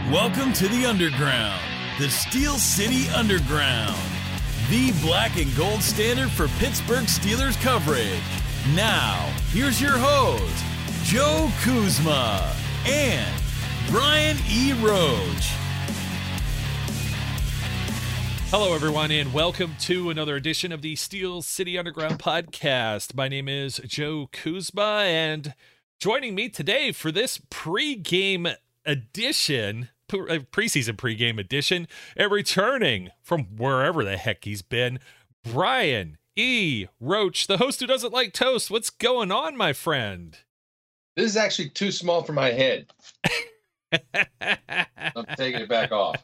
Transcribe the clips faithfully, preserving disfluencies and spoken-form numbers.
Welcome to the Underground, the Steel City Underground, the black and gold standard for Pittsburgh Steelers coverage. Now, here's your host, Joe Kuzma and Brian E. Roach. Hello, everyone, and welcome to another edition of the Steel City Underground podcast. My name is Joe Kuzma, and joining me today for this pre-game edition, preseason pregame edition, and returning from wherever the heck he's been, Brian E. Roach, the host who doesn't like toast. What's going on, my friend? This is actually too small for my head. I'm taking it back off.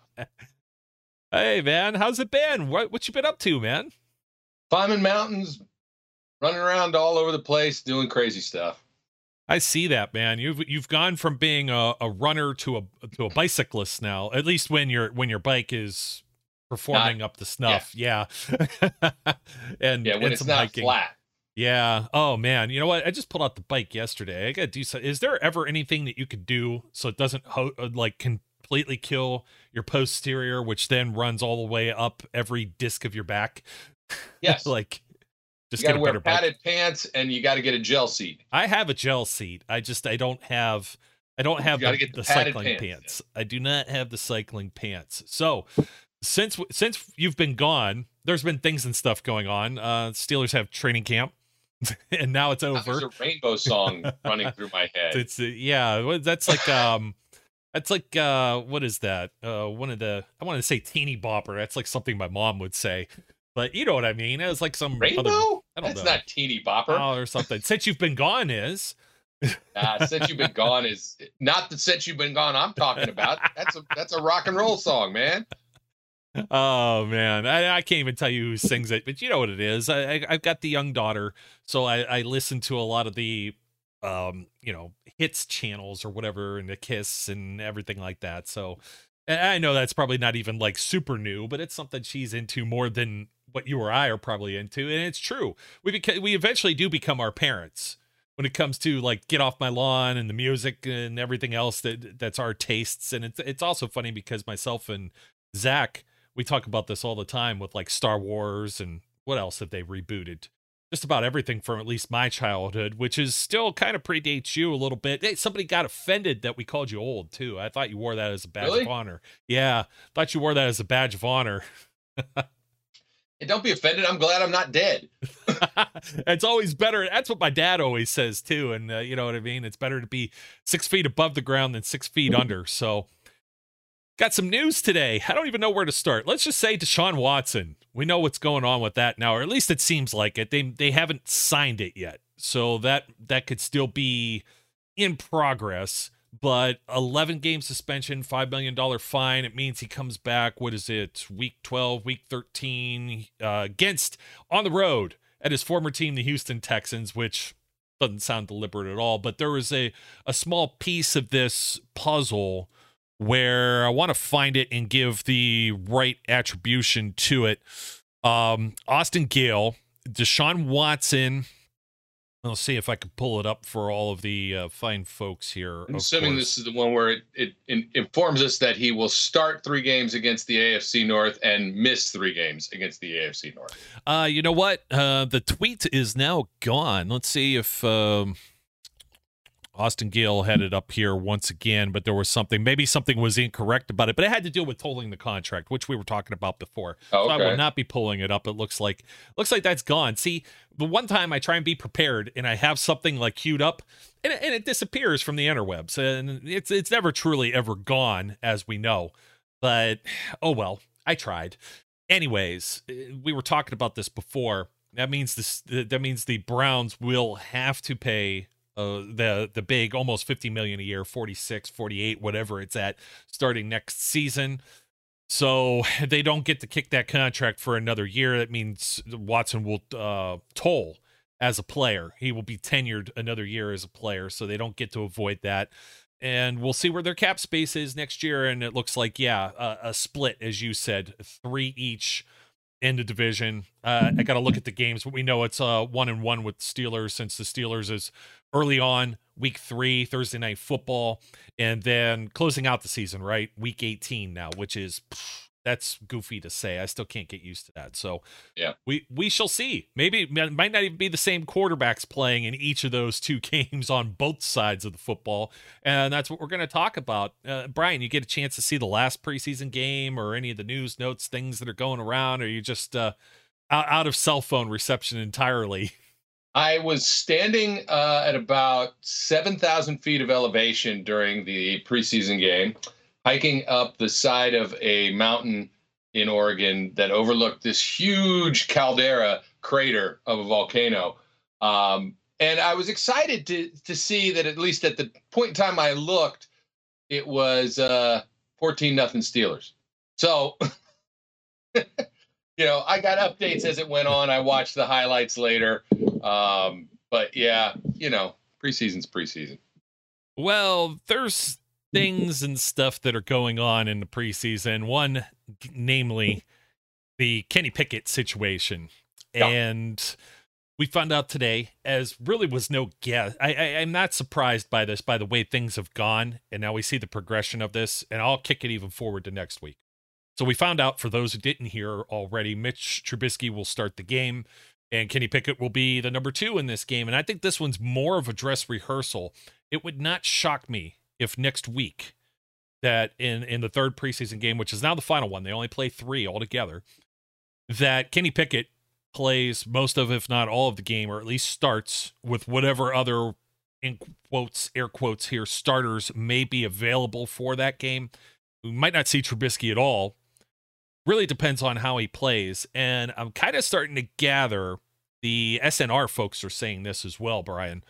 Hey, man, how's it been? What what you been up to, man? Climbing mountains, running around all over the place, doing crazy stuff. I see that, man. You've you've gone from being a, a runner to a to a bicyclist now. At least when your when your bike is performing not, up to snuff. Yeah. yeah. and yeah, when and it's some not hiking. flat. Yeah. Oh man. You know what? I just pulled out the bike yesterday. I gotta do so. Is there ever anything that you could do so it doesn't ho- like completely kill your posterior, which then runs all the way up every disc of your back? Yes. like. Just you got to wear bike. padded pants, and you got to get a gel seat. I have a gel seat. I just I don't have I don't have the, get the, the cycling pants. pants. I do not have the cycling pants. So since since you've been gone, there's been things and stuff going on. Uh, Steelers have training camp, and now it's over. There's a rainbow song running through my head. It's uh, yeah. That's like um. That's like uh. What is that? Uh, one of the I want to say teeny bopper. That's like something my mom would say. But you know what I mean? It was like some rainbow. Other, I don't That's know. not teeny bopper. Oh, or something. Since you've been gone is. uh, since you've been gone is not the since you've been gone I'm talking about. That's a that's a rock and roll song, man. Oh man, I, I can't even tell you who sings it, but you know what it is. I, I I've got the young daughter, so I, I listen to a lot of the um you know hits channels or whatever, and the Kiss and everything like that. So I know that's probably not even like super new, but it's something she's into more than what you or I are probably into. And it's true. We beca- we eventually do become our parents when it comes to like Get Off My Lawn and the music and everything else that that's our tastes. And it's, it's also funny because myself and Zach, we talk about this all the time with like Star Wars and what else have they rebooted? Just about everything from at least my childhood, which is still kind of predates you a little bit. Hey, somebody got offended that we called you old too. I thought you wore that as a badge really? of honor. Yeah. Thought you wore that as a badge of honor. Hey, don't be offended. I'm glad I'm not dead. It's always better. That's what my dad always says too. And uh, you know what I mean? It's better to be six feet above the ground than six feet under. So got some news today. I don't even know where to start. Let's just say Deshaun Watson. We know what's going on with that now, or at least it seems like it. They they haven't signed it yet. So that that could still be in progress. But eleven game suspension, five million dollars fine. It means he comes back, what is it, week twelve, week thirteen, uh, against, on the road, at his former team, the Houston Texans, which doesn't sound deliberate at all. But there was a, a small piece of this puzzle where I want to find it and give the right attribution to it. Um, Austin Gale, Deshaun Watson. I'll see if I can pull it up for all of the uh, fine folks here. I'm assuming this is the one where it, it, it informs us that he will start three games against the A F C North and miss three games against the A F C North. Uh, you know what? Uh, the tweet is now gone. Let's see if um, Austin Gale had it up here once again, but there was something, maybe something was incorrect about it, but it had to do with tolling the contract, which we were talking about before. Oh, okay. So I will not be pulling it up. It looks like looks like that's gone. See, the one time I try and be prepared and I have something like queued up and, and it disappears from the interwebs, and it's it's never truly ever gone, as we know. But oh well, I tried. Anyways, we were talking about this before. That means this. That means the Browns will have to pay Uh, the the big almost fifty million a year, forty-six, forty-eight, whatever it's at, starting next season. So they don't get to kick that contract for another year. That means Watson will uh, toll as a player. He will be tenured another year as a player, so they don't get to avoid that. And we'll see where their cap space is next year. And it looks like, yeah, a, a split, as you said, three each in the division. Uh, I got to look at the games, but we know it's uh, one and one with Steelers since the Steelers is early on, week three, Thursday Night Football, and then closing out the season, right? Week eighteen now, which is, pff, that's goofy to say. I still can't get used to that. So yeah, we we shall see. Maybe it might not even be the same quarterbacks playing in each of those two games on both sides of the football. And that's what we're going to talk about. Uh, Brian, you get a chance to see the last preseason game or any of the news notes, things that are going around, or you just uh, out, out of cell phone reception entirely? I was standing uh, at about seven thousand feet of elevation during the preseason game, hiking up the side of a mountain in Oregon that overlooked this huge caldera crater of a volcano. Um, and I was excited to to see that at least at the point in time I looked, it was uh, fourteen nothing Steelers. So, you know, I got updates as it went on. I watched the highlights later. Um, but yeah, you know, preseason's preseason. Well, there's things and stuff that are going on in the preseason. One, namely, the Kenny Pickett situation. Yeah. And we found out today, as really was no guess. I, I, I'm not surprised by this, by the way things have gone. And now we see the progression of this. And I'll kick it even forward to next week. So we found out, for those who didn't hear already, Mitch Trubisky will start the game. And Kenny Pickett will be the number two in this game. And I think this one's more of a dress rehearsal. It would not shock me if next week that in, in the third preseason game, which is now the final one, they only play three altogether, that Kenny Pickett plays most of, if not all of the game, or at least starts with whatever other, in quotes, air quotes here, starters may be available for that game. We might not see Trubisky at all. Really depends on how he plays. And I'm kind of starting to gather, the S N R folks are saying this as well, Brian,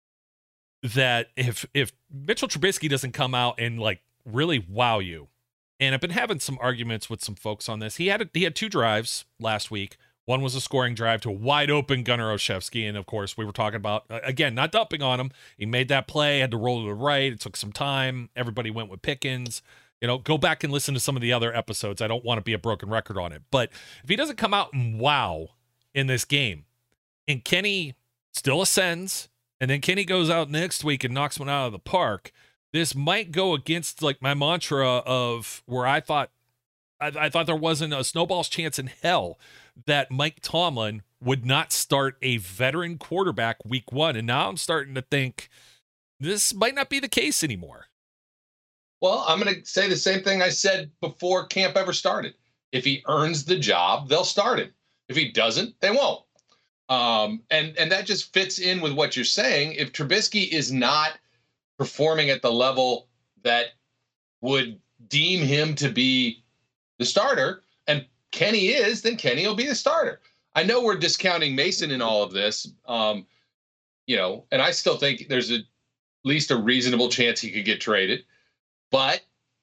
that if if Mitchell Trubisky doesn't come out and like really wow you, and I've been having some arguments with some folks on this. He had a, he had two drives last week. One was a scoring drive to a wide open Gunnar Olszewski, and of course we were talking about, uh, again, not dumping on him. He made that play, had to roll to the right. It took some time. Everybody went with Pickens. You know, go back and listen to some of the other episodes. I don't want to be a broken record on it. But if he doesn't come out and wow in this game, and Kenny still ascends, and then Kenny goes out next week and knocks one out of the park, this might go against like my mantra of where I thought I, I thought there wasn't a snowball's chance in hell that Mike Tomlin would not start a veteran quarterback week one. And now I'm starting to think this might not be the case anymore. Well, I'm going to say the same thing I said before camp ever started. If he earns the job, they'll start him. If he doesn't, they won't. Um, and, and that just fits in with what you're saying. If Trubisky is not performing at the level that would deem him to be the starter, and Kenny is, then Kenny will be the starter. I know we're discounting Mason in all of this, um, you know, and I still think there's a, at least a reasonable chance he could get traded. But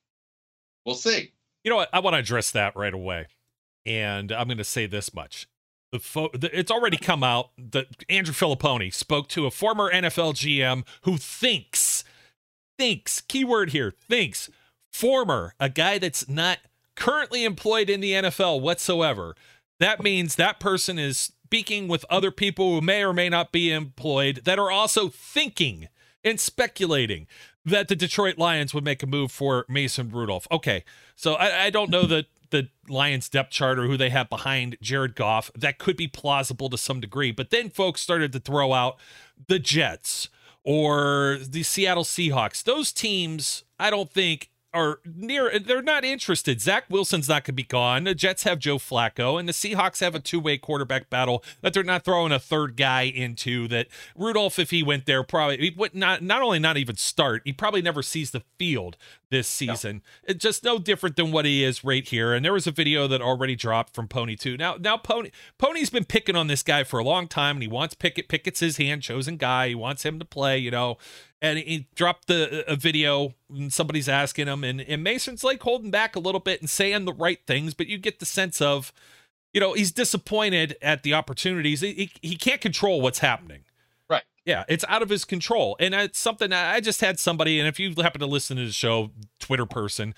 we'll see. You know what? I want to address that right away. And I'm going to say this much. The fo- the, it's already come out that Andrew Filipponi spoke to a former N F L G M who thinks, thinks, keyword here, thinks, former, a guy that's not currently employed in the N F L whatsoever. That means that person is speaking with other people who may or may not be employed that are also thinking and speculating that the Detroit Lions would make a move for Mason Rudolph. Okay, so I, I don't know that the Lions depth chart or who they have behind Jared Goff. That could be plausible to some degree. But then folks started to throw out the Jets or the Seattle Seahawks. Those teams, I don't think, are near, they're not interested. Zach Wilson's not going to be gone. The Jets have Joe Flacco, and the Seahawks have a two-way quarterback battle that they're not throwing a third guy into. That Rudolph, if he went there, probably he would not, not only not even start, he probably never sees the field this season. No. It's just no different than what he is right here. And there was a video that already dropped from Pony too. Now, now Pony, Pony's been picking on this guy for a long time, and he wants Pickett. Pickett's his hand-chosen guy. He wants him to play, you know. And he dropped the a video, and somebody's asking him, and, and Mason's like holding back a little bit and saying the right things, but you get the sense of, you know, he's disappointed at the opportunities. He, he, he can't control what's happening. Right. Yeah, it's out of his control. And it's something I just had somebody, and if you happen to listen to the show, Twitter person,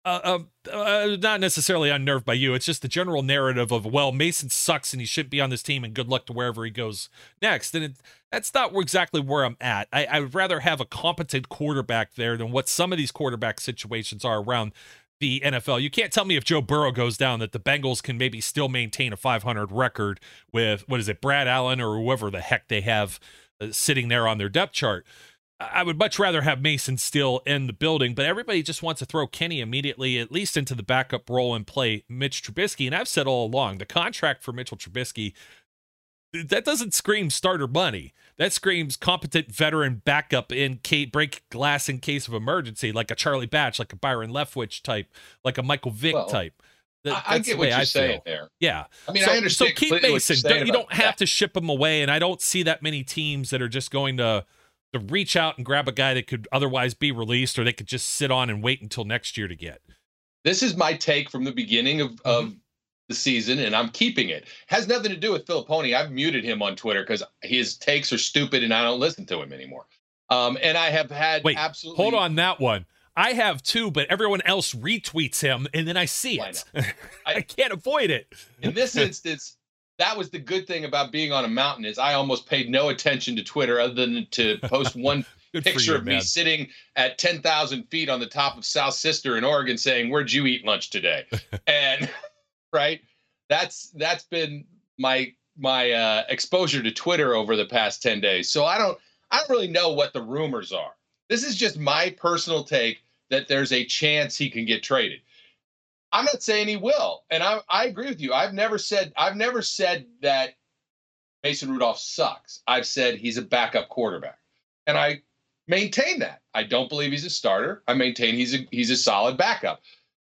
uh, uh, uh, not necessarily unnerved by you. It's just the general narrative of, well, Mason sucks and he shouldn't be on this team and good luck to wherever he goes next. And it, that's not exactly where I'm at. I, I would rather have a competent quarterback there than what some of these quarterback situations are around the N F L. You can't tell me if Joe Burrow goes down that the Bengals can maybe still maintain a five hundred record with, what is it, Brad Allen or whoever the heck they have uh, sitting there on their depth chart. I would much rather have Mason still in the building, but everybody just wants to throw Kenny immediately, at least into the backup role and play Mitch Trubisky. And I've said all along, the contract for Mitchell Trubisky, that doesn't scream starter money. That screams competent veteran backup in case, break glass in case of emergency, like a Charlie Batch, like a Byron Leftwich type, like a Michael Vick well, type. That, I get what you're I saying there. Yeah. I mean, so, I understand. So keep Mason. Don't, you don't have that. to ship him away, and I don't see that many teams that are just going to to reach out and grab a guy that could otherwise be released, or they could just sit on and wait until next year to get. This is my take from the beginning of, mm-hmm. of the season, and I'm keeping it. Has nothing to do with Filippone. I've muted him on Twitter because his takes are stupid and I don't listen to him anymore. Um, and I have had Wait, absolutely... hold on that one. I have too, but everyone else retweets him, and then I see it. I, I can't avoid it. In this instance, that was the good thing about being on a mountain is I almost paid no attention to Twitter other than to post one picture you, of man. me sitting at ten thousand feet on the top of South Sister in Oregon saying, where'd you eat lunch today? And right, that's that's been my my uh, exposure to Twitter over the past ten days. So I don't I don't really know what the rumors are. This is just my personal take that there's a chance he can get traded. I'm not saying he will, and I, I agree with you. I've never said I've never said that Mason Rudolph sucks. I've said he's a backup quarterback, and I maintain that. I don't believe he's a starter. I maintain he's a he's a solid backup.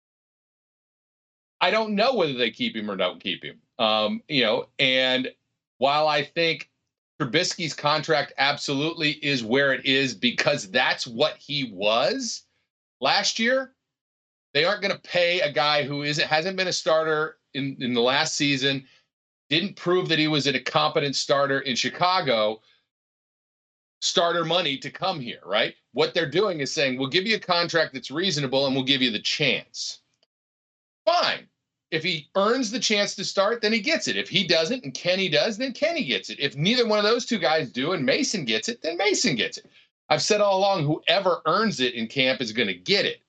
I don't know whether they keep him or don't keep him. Um, you know, and while I think Trubisky's contract absolutely is where it is because that's what he was last year, they aren't going to pay a guy who isn't hasn't been a starter in, in the last season, didn't prove that he was a competent starter in Chicago, starter money to come here, right? What they're doing is saying, we'll give you a contract that's reasonable and we'll give you the chance. Fine. If he earns the chance to start, then he gets it. If he doesn't and Kenny does, then Kenny gets it. If neither one of those two guys do and Mason gets it, then Mason gets it. I've said all along, whoever earns it in camp is going to get it.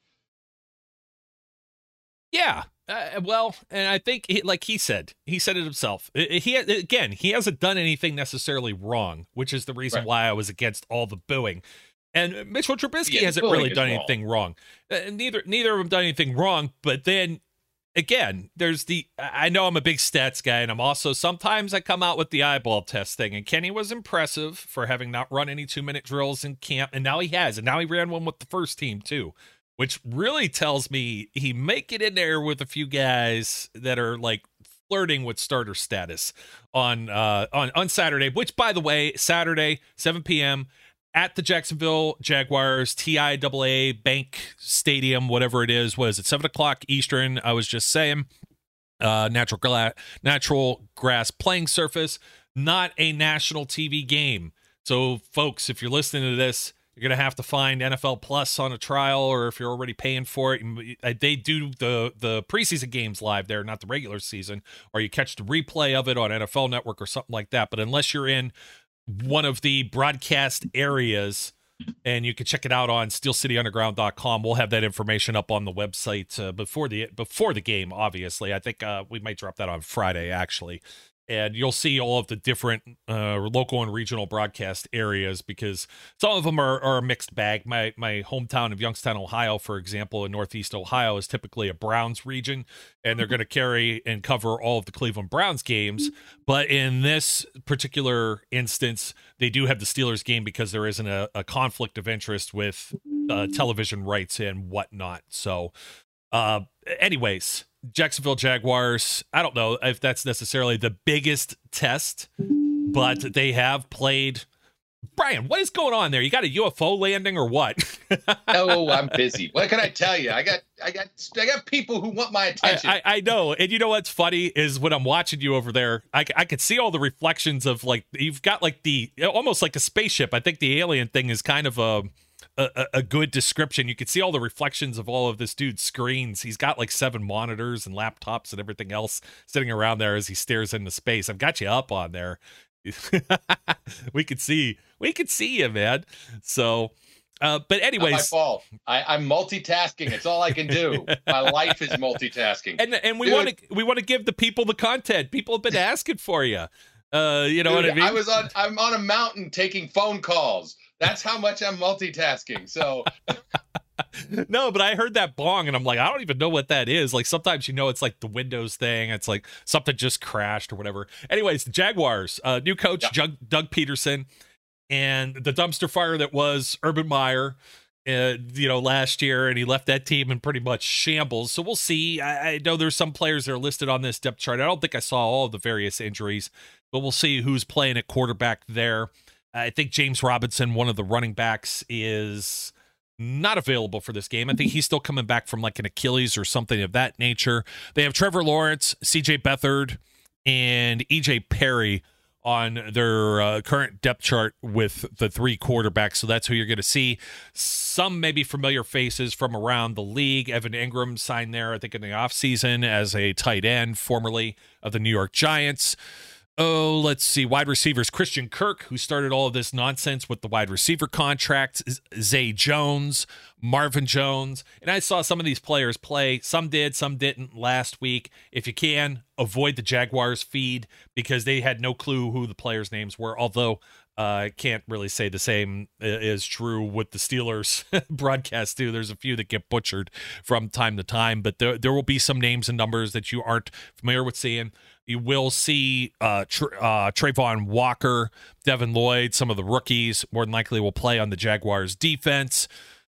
Yeah, uh, well, and I think, he, like he said, he said it himself. He again, he hasn't done anything necessarily wrong, which is the reason right. why I was against all the booing. And Mitchell Trubisky yeah, hasn't really done wrong. anything wrong. Uh, neither neither of them done anything wrong. But then again, there's the. I know I'm a big stats guy, and I'm also sometimes I come out with the eyeball test thing. And Kenny was impressive for having not run any two minute drills in camp, and now he has, and now he ran one with the first team too. Which really tells me he may get in there with a few guys that are like flirting with starter status on uh, on on Saturday. Which, by the way, Saturday seven p.m. at the Jacksonville Jaguars T I A A Bank Stadium, whatever it is. What is it? Seven o'clock Eastern. I was just saying, uh, natural gla- natural grass playing surface, not a national T V game. So, folks, if you're listening to this, you're going to have to find N F L Plus on a trial, or if you're already paying for it, they do the, the preseason games live there, not the regular season, or you catch the replay of it on N F L Network or something like that. But unless you're in one of the broadcast areas, and you can check it out on steel city underground dot com, we'll have that information up on the website uh, before the before the game, obviously. I think uh, we might drop that on Friday, actually. And you'll see all of the different uh, local and regional broadcast areas, because some of them are, are a mixed bag. My my hometown of Youngstown, Ohio, for example, in Northeast Ohio, is typically a Browns region, and they're going to carry and cover all of the Cleveland Browns games. But in this particular instance, they do have the Steelers game because there isn't a, a conflict of interest with uh, television rights and whatnot. So, uh, anyways, Jacksonville Jaguars, I don't know if that's necessarily the biggest test, but they have played. Brian, what is going on there? You got a U F O landing or what? Oh, I'm busy. What can I tell you? I got, I got, I got people who want my attention. I, I, I know, and you know what's funny is when I'm watching you over there, I, I could see all the reflections of like you've got like the almost like a spaceship. I think the alien thing is kind of a a, a, a good description. You can see all the reflections of all of this dude's screens. He's got like seven monitors and laptops and everything else sitting around there as he stares into space. I've got you up on there. we could see, we could see you, man. So, uh, but anyways, not my fault. I, I'm multitasking. It's all I can do. My life is multitasking. And and we want to we want to give the people the content. People have been asking for you. Uh, you know Dude, what I mean? I was on. I'm on a mountain taking phone calls. That's how much I'm multitasking. So. No, but I heard that bong and I'm like, I don't even know what that is. Like sometimes, you know, it's like the Windows thing. It's like something just crashed or whatever. Anyways, the Jaguars, uh, new coach, Yep. Doug, Doug Peterson, and the dumpster fire that was Urban Meyer, uh, you know, last year, and he left that team in pretty much shambles. So we'll see. I, I know there's some players that are listed on this depth chart. I don't think I saw all of the various injuries, but we'll see who's playing at quarterback there. I think James Robinson, one of the running backs, is not available for this game. I think he's still coming back from like an Achilles or something of that nature. They have Trevor Lawrence, C J Beathard, and E J Perry on their uh, current depth chart with the three quarterbacks. So that's who you're going to see. Some maybe familiar faces from around the league. Evan Ingram signed there, I think, in the offseason as a tight end, formerly of the New York Giants. Oh, let's see. Wide receivers, Christian Kirk, who started all of this nonsense with the wide receiver contracts, Zay Jones, Marvin Jones. And I saw some of these players play. Some did, some didn't last week. If you can, avoid the Jaguars feed because they had no clue who the players' names were. Although uh, I can't really say the same is true with the Steelers broadcast too. There's a few that get butchered from time to time, but there, there will be some names and numbers that you aren't familiar with seeing. You will see uh, Tra- uh, Trayvon Walker, Devin Lloyd, some of the rookies more than likely will play on the Jaguars defense.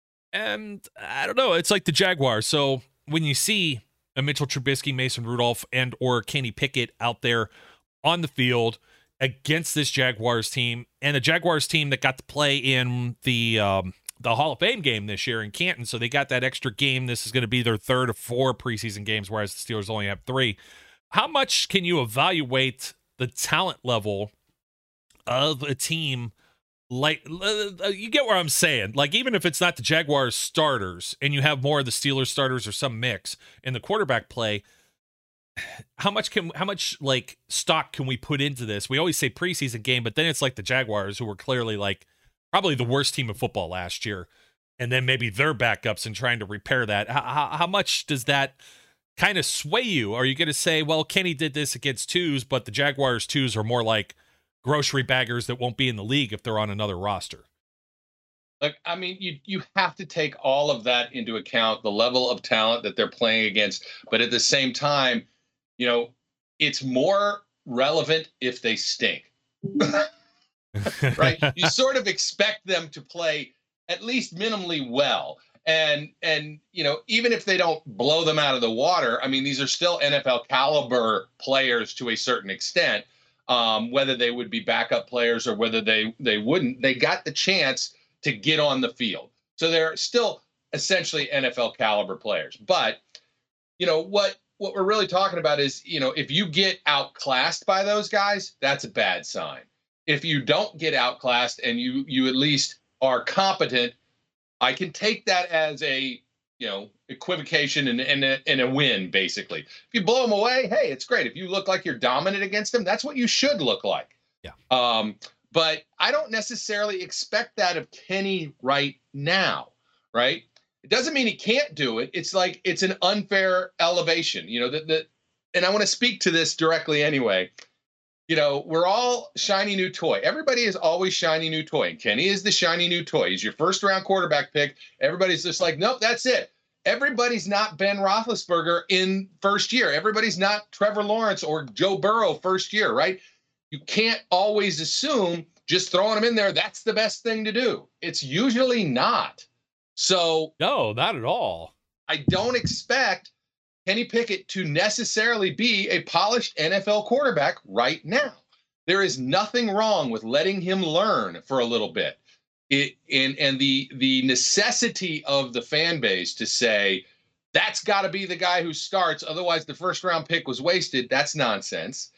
And I don't know, it's like the Jaguars. So when you see a Mitchell Trubisky, Mason Rudolph, and or Kenny Pickett out there on the field against this Jaguars team, and the Jaguars team that got to play in the um, the Hall of Fame game this year in Canton, so they got that extra game. This is going to be their third of four preseason games, whereas the Steelers only have three. How much can you evaluate the talent level of a team? Like, uh, you get where I'm saying. Like, even if it's not the Jaguars starters and you have more of the Steelers starters or some mix in the quarterback play, how much can, how much like stock can we put into this? We always say preseason game, but then it's like the Jaguars, who were clearly like probably the worst team of football last year. And then maybe their backups and trying to repair that. How, how, how much does that kind of sway you? Are you going to say, well, Kenny did this against twos, but the Jaguars twos are more like grocery baggers that won't be in the league if they're on another roster? Look, I mean, you you have to take all of that into account, the level of talent that they're playing against. But at the same time, you know, it's more relevant if they stink, right? You sort of expect them to play at least minimally well. And, and you know, even if they don't blow them out of the water, I mean, these are still N F L caliber players to a certain extent, um, whether they would be backup players or whether they, they wouldn't. They got the chance to get on the field. So they're still essentially N F L caliber players. But, you know, what what we're really talking about is, you know, if you get outclassed by those guys, that's a bad sign. If you don't get outclassed and you you at least are competent, I can take that as a, you know, equivocation and, and, a, and a win, basically. If you blow them away, hey, it's great. If you look like you're dominant against them, that's what you should look like. Yeah. Um, but I don't necessarily expect that of Kenny right now, right? It doesn't mean he can't do it. It's like it's an unfair elevation, you know, that, that, and I want to speak to this directly anyway. You know, we're all shiny new toy. Everybody is always shiny new toy. And Kenny is the shiny new toy. He's your first round quarterback pick. Everybody's just like, nope, that's it. Everybody's not Ben Roethlisberger in first year. Everybody's not Trevor Lawrence or Joe Burrow first year, right? You can't always assume just throwing them in there, that's the best thing to do. It's usually not. So no, not at all. I don't expect Kenny Pickett to necessarily be a polished N F L quarterback right now. There is nothing wrong with letting him learn for a little bit. It, and and the the necessity of the fan base to say, that's got to be the guy who starts, otherwise the first round pick was wasted, that's nonsense.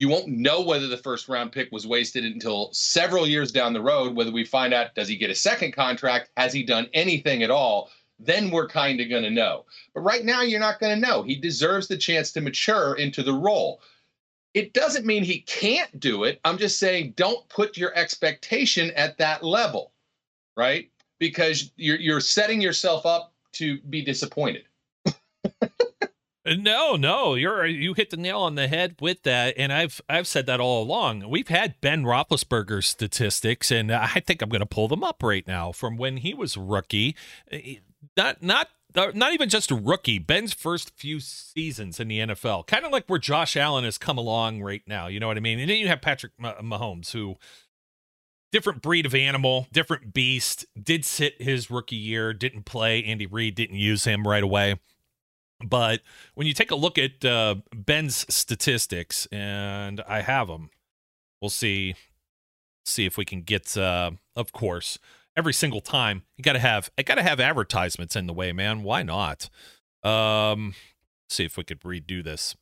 You won't know whether the first round pick was wasted until several years down the road, whether we find out, does he get a second contract? Has he done anything at all? Then we're kind of going to know. But right now, you're not going to know. He deserves the chance to mature into the role. It doesn't mean he can't do it. I'm just saying, don't put your expectation at that level, right? Because you're, you're setting yourself up to be disappointed. No, no, you're you hit the nail on the head with that, and I've I've said that all along. We've had Ben Roethlisberger's statistics, and I think I'm going to pull them up right now from when he was rookie. Not not not even just a rookie. Ben's first few seasons in the N F L, kind of like where Josh Allen has come along right now. You know what I mean? And then you have Patrick Mahomes, who different breed of animal, different beast. Did sit his rookie year, didn't play. Andy Reid didn't use him right away. But when you take a look at uh, Ben's statistics, and I have them, we'll see see if we can get. Uh, of course, every single time you got to have I got to have advertisements in the way, man. Why not? Um, see if we could redo this.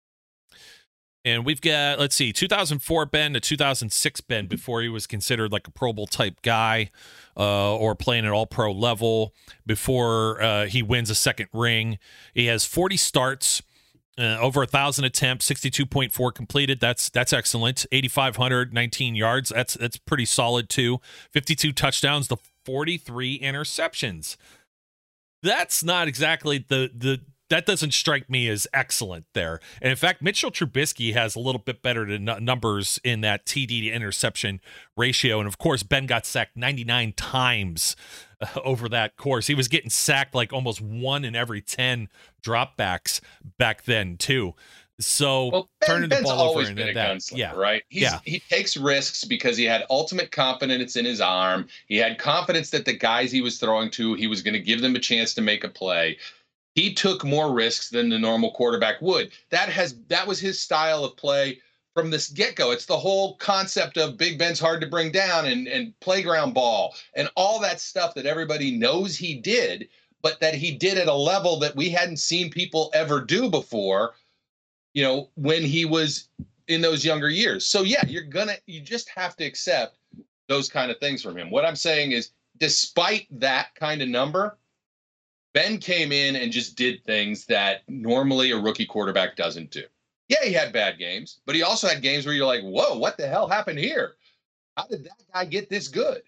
And we've got, let's see, two thousand four Ben to two thousand six Ben before he was considered like a Pro Bowl type guy uh, or playing at all pro level before uh, he wins a second ring. He has forty starts, uh, over one thousand attempts, sixty-two point four completed. That's that's excellent. eight thousand five hundred nineteen yards. That's that's pretty solid too. fifty-two touchdowns to forty-three interceptions. That's not exactly the the that doesn't strike me as excellent there. And in fact, Mitchell Trubisky has a little bit better n- numbers in that T D to interception ratio. And of course, Ben got sacked ninety-nine times uh, over that course. He was getting sacked like almost one in every ten dropbacks back then too. So well, ben, turning Ben's the ball always over been and a that, gunslinger, yeah, right? He's, yeah, he takes risks because he had ultimate confidence in his arm. He had confidence that the guys he was throwing to, he was going to give them a chance to make a play. He took more risks than the normal quarterback would. That has that was his style of play from this get-go. It's the whole concept of Big Ben's hard to bring down and, and playground ball and all that stuff that everybody knows he did, but that he did at a level that we hadn't seen people ever do before, you know, when he was in those younger years. So, yeah, you're gonna you just have to accept those kind of things from him. What I'm saying is, despite that kind of number, Ben came in and just did things that normally a rookie quarterback doesn't do. Yeah, he had bad games, but he also had games where you're like, whoa, what the hell happened here? How did that guy get this good?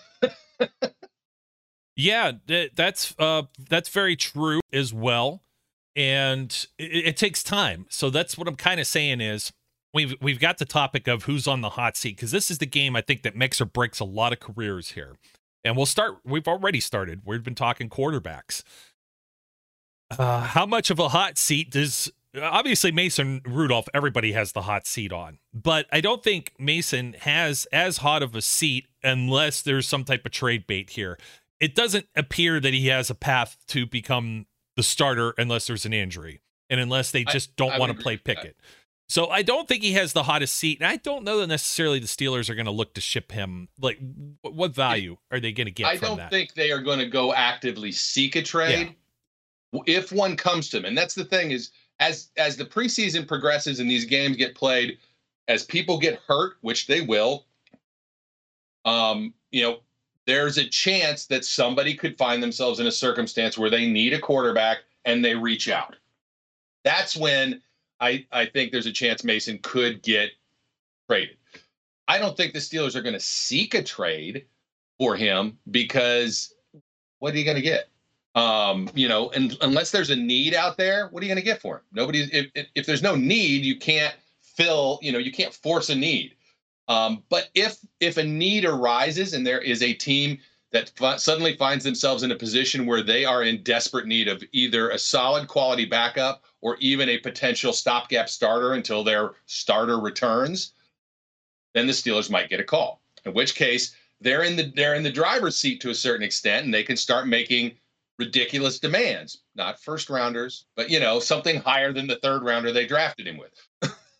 Yeah, that's uh, that's very true as well. And it, it takes time. So that's what I'm kind of saying is we've we've got the topic of who's on the hot seat, because this is the game I think that makes or breaks a lot of careers here. And we'll start, we've already started. We've been talking quarterbacks. Uh, how much of a hot seat does, obviously Mason Rudolph, everybody has the hot seat on. But I don't think Mason has as hot of a seat unless there's some type of trade bait here. It doesn't appear that he has a path to become the starter unless there's an injury. And unless they just don't want to play Pickett. So I don't think he has the hottest seat, and I don't know that necessarily the Steelers are going to look to ship him. Like, what value are they going to get I from don't that? think they are going to go actively seek a trade. Yeah. If one comes to them, and that's the thing is, as as the preseason progresses and these games get played, as people get hurt, which they will, um, you know, there's a chance that somebody could find themselves in a circumstance where they need a quarterback and they reach out. That's when I, I think there's a chance Mason could get traded. I don't think the Steelers are going to seek a trade for him because what are you going to get? Um, you know, and unless there's a need out there, what are you going to get for him? Nobody. If, if if there's no need, you can't fill. You know, you can't force a need. Um, but if if a need arises and there is a team that f- suddenly finds themselves in a position where they are in desperate need of either a solid quality backup or even a potential stopgap starter until their starter returns, then the Steelers might get a call. In which case, they're in the they're in the driver's seat to a certain extent, and they can start making ridiculous demands. Not first rounders, but you know, something higher than the third rounder they drafted him with.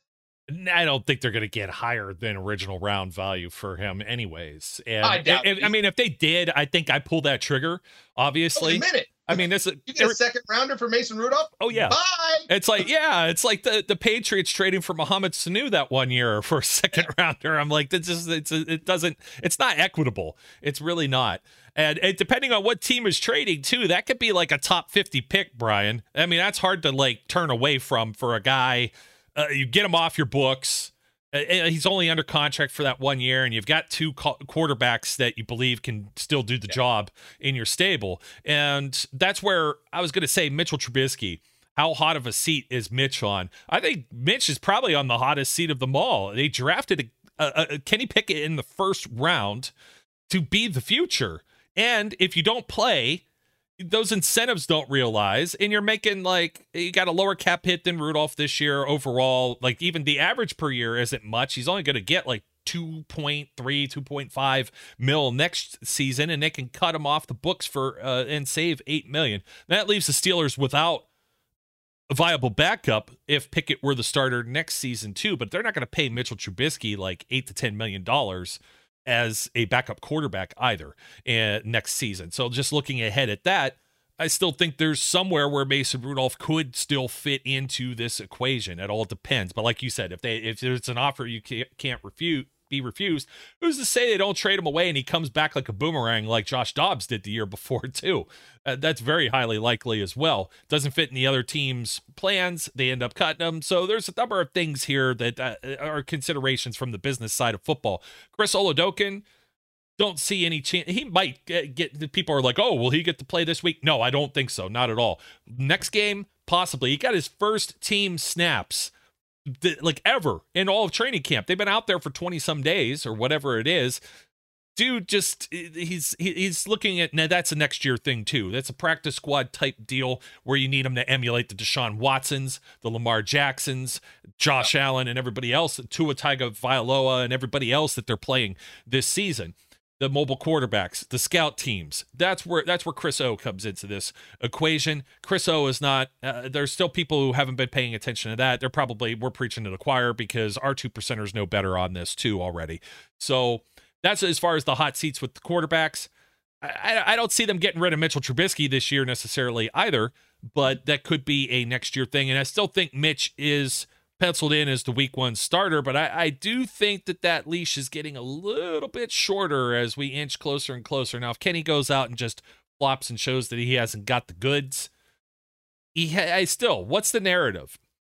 I don't think they're going to get higher than original round value for him, anyways. And I doubt if, it. I mean, if they did, I think I pull that trigger. Obviously, Wait a minute. I mean, this You get a second rounder for Mason Rudolph? Oh yeah. Bye. It's like, yeah, it's like the, the Patriots trading for Mohamed Sanu that one year for a second rounder. I'm like, that's just, it's, it doesn't, it's not equitable. It's really not. And it, depending on what team is trading too, that could be like a top fifty pick, Brian. I mean, that's hard to like turn away from for a guy. Uh, you get him off your books. Uh, he's only under contract for that one year, and you've got two co- quarterbacks that you believe can still do the yeah. job in your stable. And that's where I was going to say Mitchell Trubisky. How hot of a seat is Mitch on? I think Mitch is probably on the hottest seat of them all. They drafted a, a, a Kenny Pickett in the first round to be the future. And if you don't play, those incentives don't realize, and you're making like, you got a lower cap hit than Rudolph this year overall. Like even the average per year isn't much. He's only going to get like two point three, two point five mil next season, and they can cut him off the books for uh, and save eight million. That leaves the Steelers without a viable backup if Pickett were the starter next season too. But they're not going to pay Mitchell Trubisky like eight to ten million dollars as a backup quarterback either uh, next season. So just looking ahead at that, I still think there's somewhere where Mason Rudolph could still fit into this equation. It all depends. But like you said, if they if there's an offer you can't, can't refute, be refused, who's to say they don't trade him away and he comes back like a boomerang like Josh Dobbs did the year before too? Uh, that's very highly likely as well. Doesn't fit in the other team's plans. They end up cutting him. So there's a number of things here that uh, are considerations from the business side of football. Chris Oladokun, don't see any chance. He might get, get, people are like, oh, will he get to play this week? No, I don't think so. Not at all. Next game, possibly. He got his first team snaps like ever in all of training camp. They've been out there for twenty some days or whatever it is. Dude, just he's he's looking at, now that's a next year thing too. That's a practice squad type deal where you need him to emulate the Deshaun Watsons, the Lamar Jacksons, Josh Allen, and everybody else, Tua Tagovailoa, and everybody else that they're playing this season. The mobile quarterbacks, the scout teams. That's where that's where Chris O comes into this equation. Chris O is not. Uh, there's still people who haven't been paying attention to that. They're probably we're preaching to the choir because our two percenters know better on this too already. So that's as far as the hot seats with the quarterbacks. I, I, I don't see them getting rid of Mitchell Trubisky this year necessarily either, but that could be a next year thing. And I still think Mitch is penciled in as the week one starter, but I, I do think that that leash is getting a little bit shorter as we inch closer and closer. Now, if Kenny goes out and just flops and shows that he hasn't got the goods, he ha- I still, what's the narrative?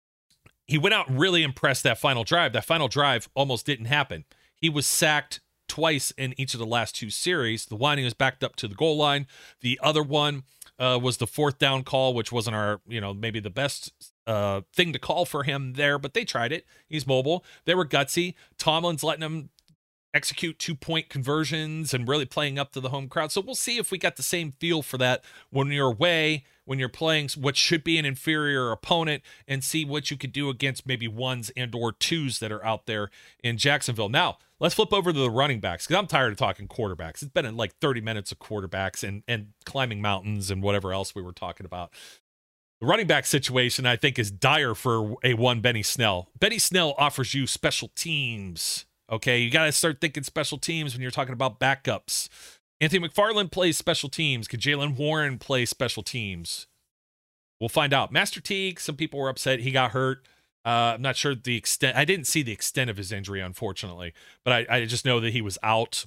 He went out and really impressed that final drive. That final drive almost didn't happen. He was sacked twice in each of the last two series. The one, he was backed up to the goal line. The other one uh, was the fourth down call, which wasn't our, you know, maybe the best uh, thing to call for him there, but they tried it. He's mobile. They were gutsy. Tomlin's letting him execute two-point conversions and really playing up to the home crowd. So we'll see if we got the same feel for that when you're away, when you're playing what should be an inferior opponent, and see what you could do against maybe ones and or twos that are out there in Jacksonville. Now, let's flip over to the running backs, because I'm tired of talking quarterbacks. It's been in like thirty minutes of quarterbacks and, and climbing mountains and whatever else we were talking about. The running back situation, I think, is dire for a one Benny Snell. Benny Snell offers you special teams. Okay, you got to start thinking special teams when you're talking about backups. Anthony McFarland plays special teams. Could Jaylen Warren play special teams? We'll find out. Master Teague, some people were upset he got hurt. Uh, I'm not sure the extent. I didn't see the extent of his injury, unfortunately, but I, I just know that he was out.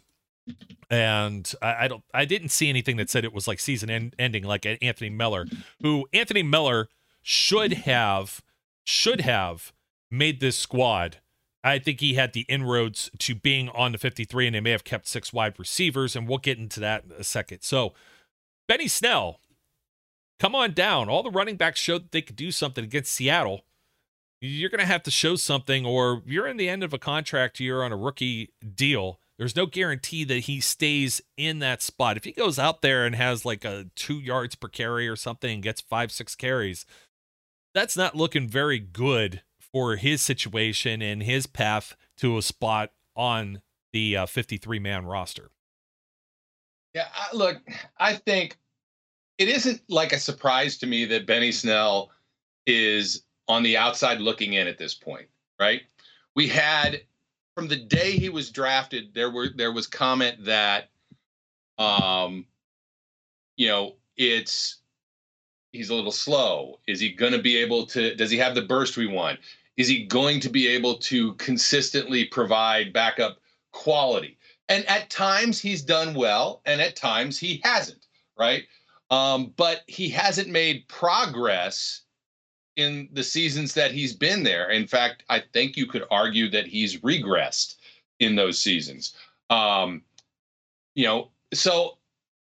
And I, I don't. I didn't see anything that said it was like season end, ending, like Anthony Miller, who Anthony Miller should have should have made this squad. I think he had the inroads to being on the fifty-three, and they may have kept six wide receivers, and we'll get into that in a second. So, Benny Snell, come on down. All the running backs showed that they could do something against Seattle. You're going to have to show something, or you're in the end of a contract year on a rookie deal. There's no guarantee that he stays in that spot. If he goes out there and has like a two yards per carry or something and gets five, six carries, that's not looking very good for his situation and his path to a spot on the uh, fifty-three man roster. Yeah, I, look, I think it isn't like a surprise to me that Benny Snell is on the outside looking in at this point, right? we had from the day he was drafted, there were there was comment that, um, you know, it's he's a little slow. Is he going to be able to? Does he have the burst we want? Is he going to be able to consistently provide backup quality? And at times he's done well, and at times he hasn't, right? Um, but he hasn't made progress in the seasons that he's been there. In fact, I think you could argue that he's regressed in those seasons. Um, you know, so,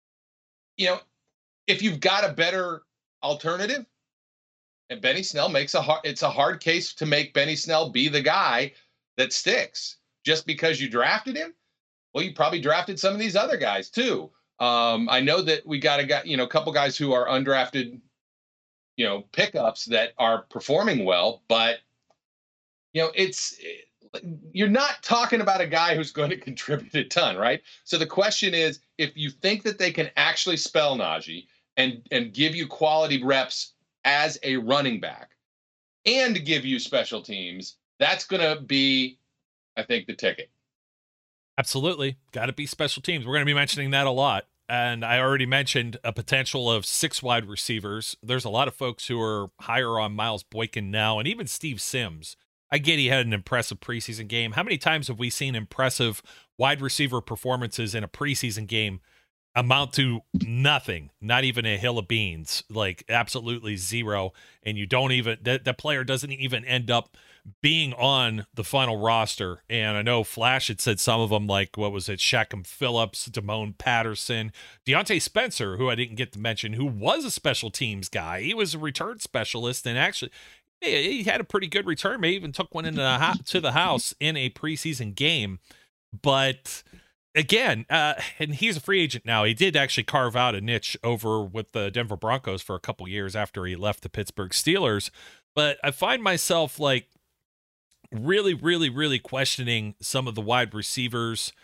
you know, if you've got a better alternative, and Benny Snell makes a hard, it's a hard case to make Benny Snell be the guy that sticks just because you drafted him. Well, you probably drafted some of these other guys too. Um, I know that we got a guy, you know, a couple guys who are undrafted, you know, pickups that are performing well, but you know, it's you're not talking about a guy who's going to contribute a ton, right? So the question is, if you think that they can actually spell Najee and and give you quality reps as a running back and give you special teams, that's going to be, I think, the ticket. Absolutely. Got to be special teams. We're going to be mentioning that a lot. And I already mentioned a potential of six wide receivers. There's a lot of folks who are higher on Miles Boykin now, and even Steve Sims. I get he had an impressive preseason game. How many times have we seen impressive wide receiver performances in a preseason game amount to nothing, not even a hill of beans, like absolutely zero, and you don't even, that, that player doesn't even end up being on the final roster? And I know Flash had said some of them, like, what was it, Shackham Phillips, Damone Patterson, Deontay Spencer, who I didn't get to mention, who was a special teams guy. He was a return specialist, and actually he had a pretty good return. Maybe even took one into the ho- to the house in a preseason game. But again, uh, and he's a free agent now. He did actually carve out a niche over with the Denver Broncos for a couple years after he left the Pittsburgh Steelers. But I find myself like really, really, really questioning some of the wide receivers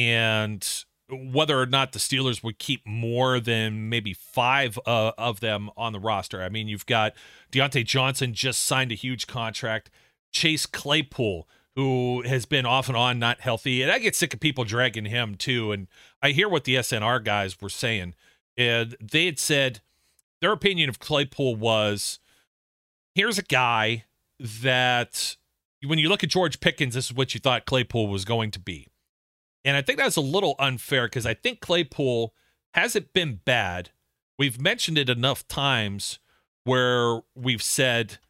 and whether or not the Steelers would keep more than maybe five uh, of them on the roster. I mean, you've got Deontay Johnson just signed a huge contract. Chase Claypool, who has been off and on not healthy. And I get sick of people dragging him too. And I hear what the S N R guys were saying. And they had said their opinion of Claypool was, here's a guy that when you look at George Pickens, this is what you thought Claypool was going to be. And I think that's a little unfair because I think Claypool hasn't been bad. We've mentioned it enough times where we've said,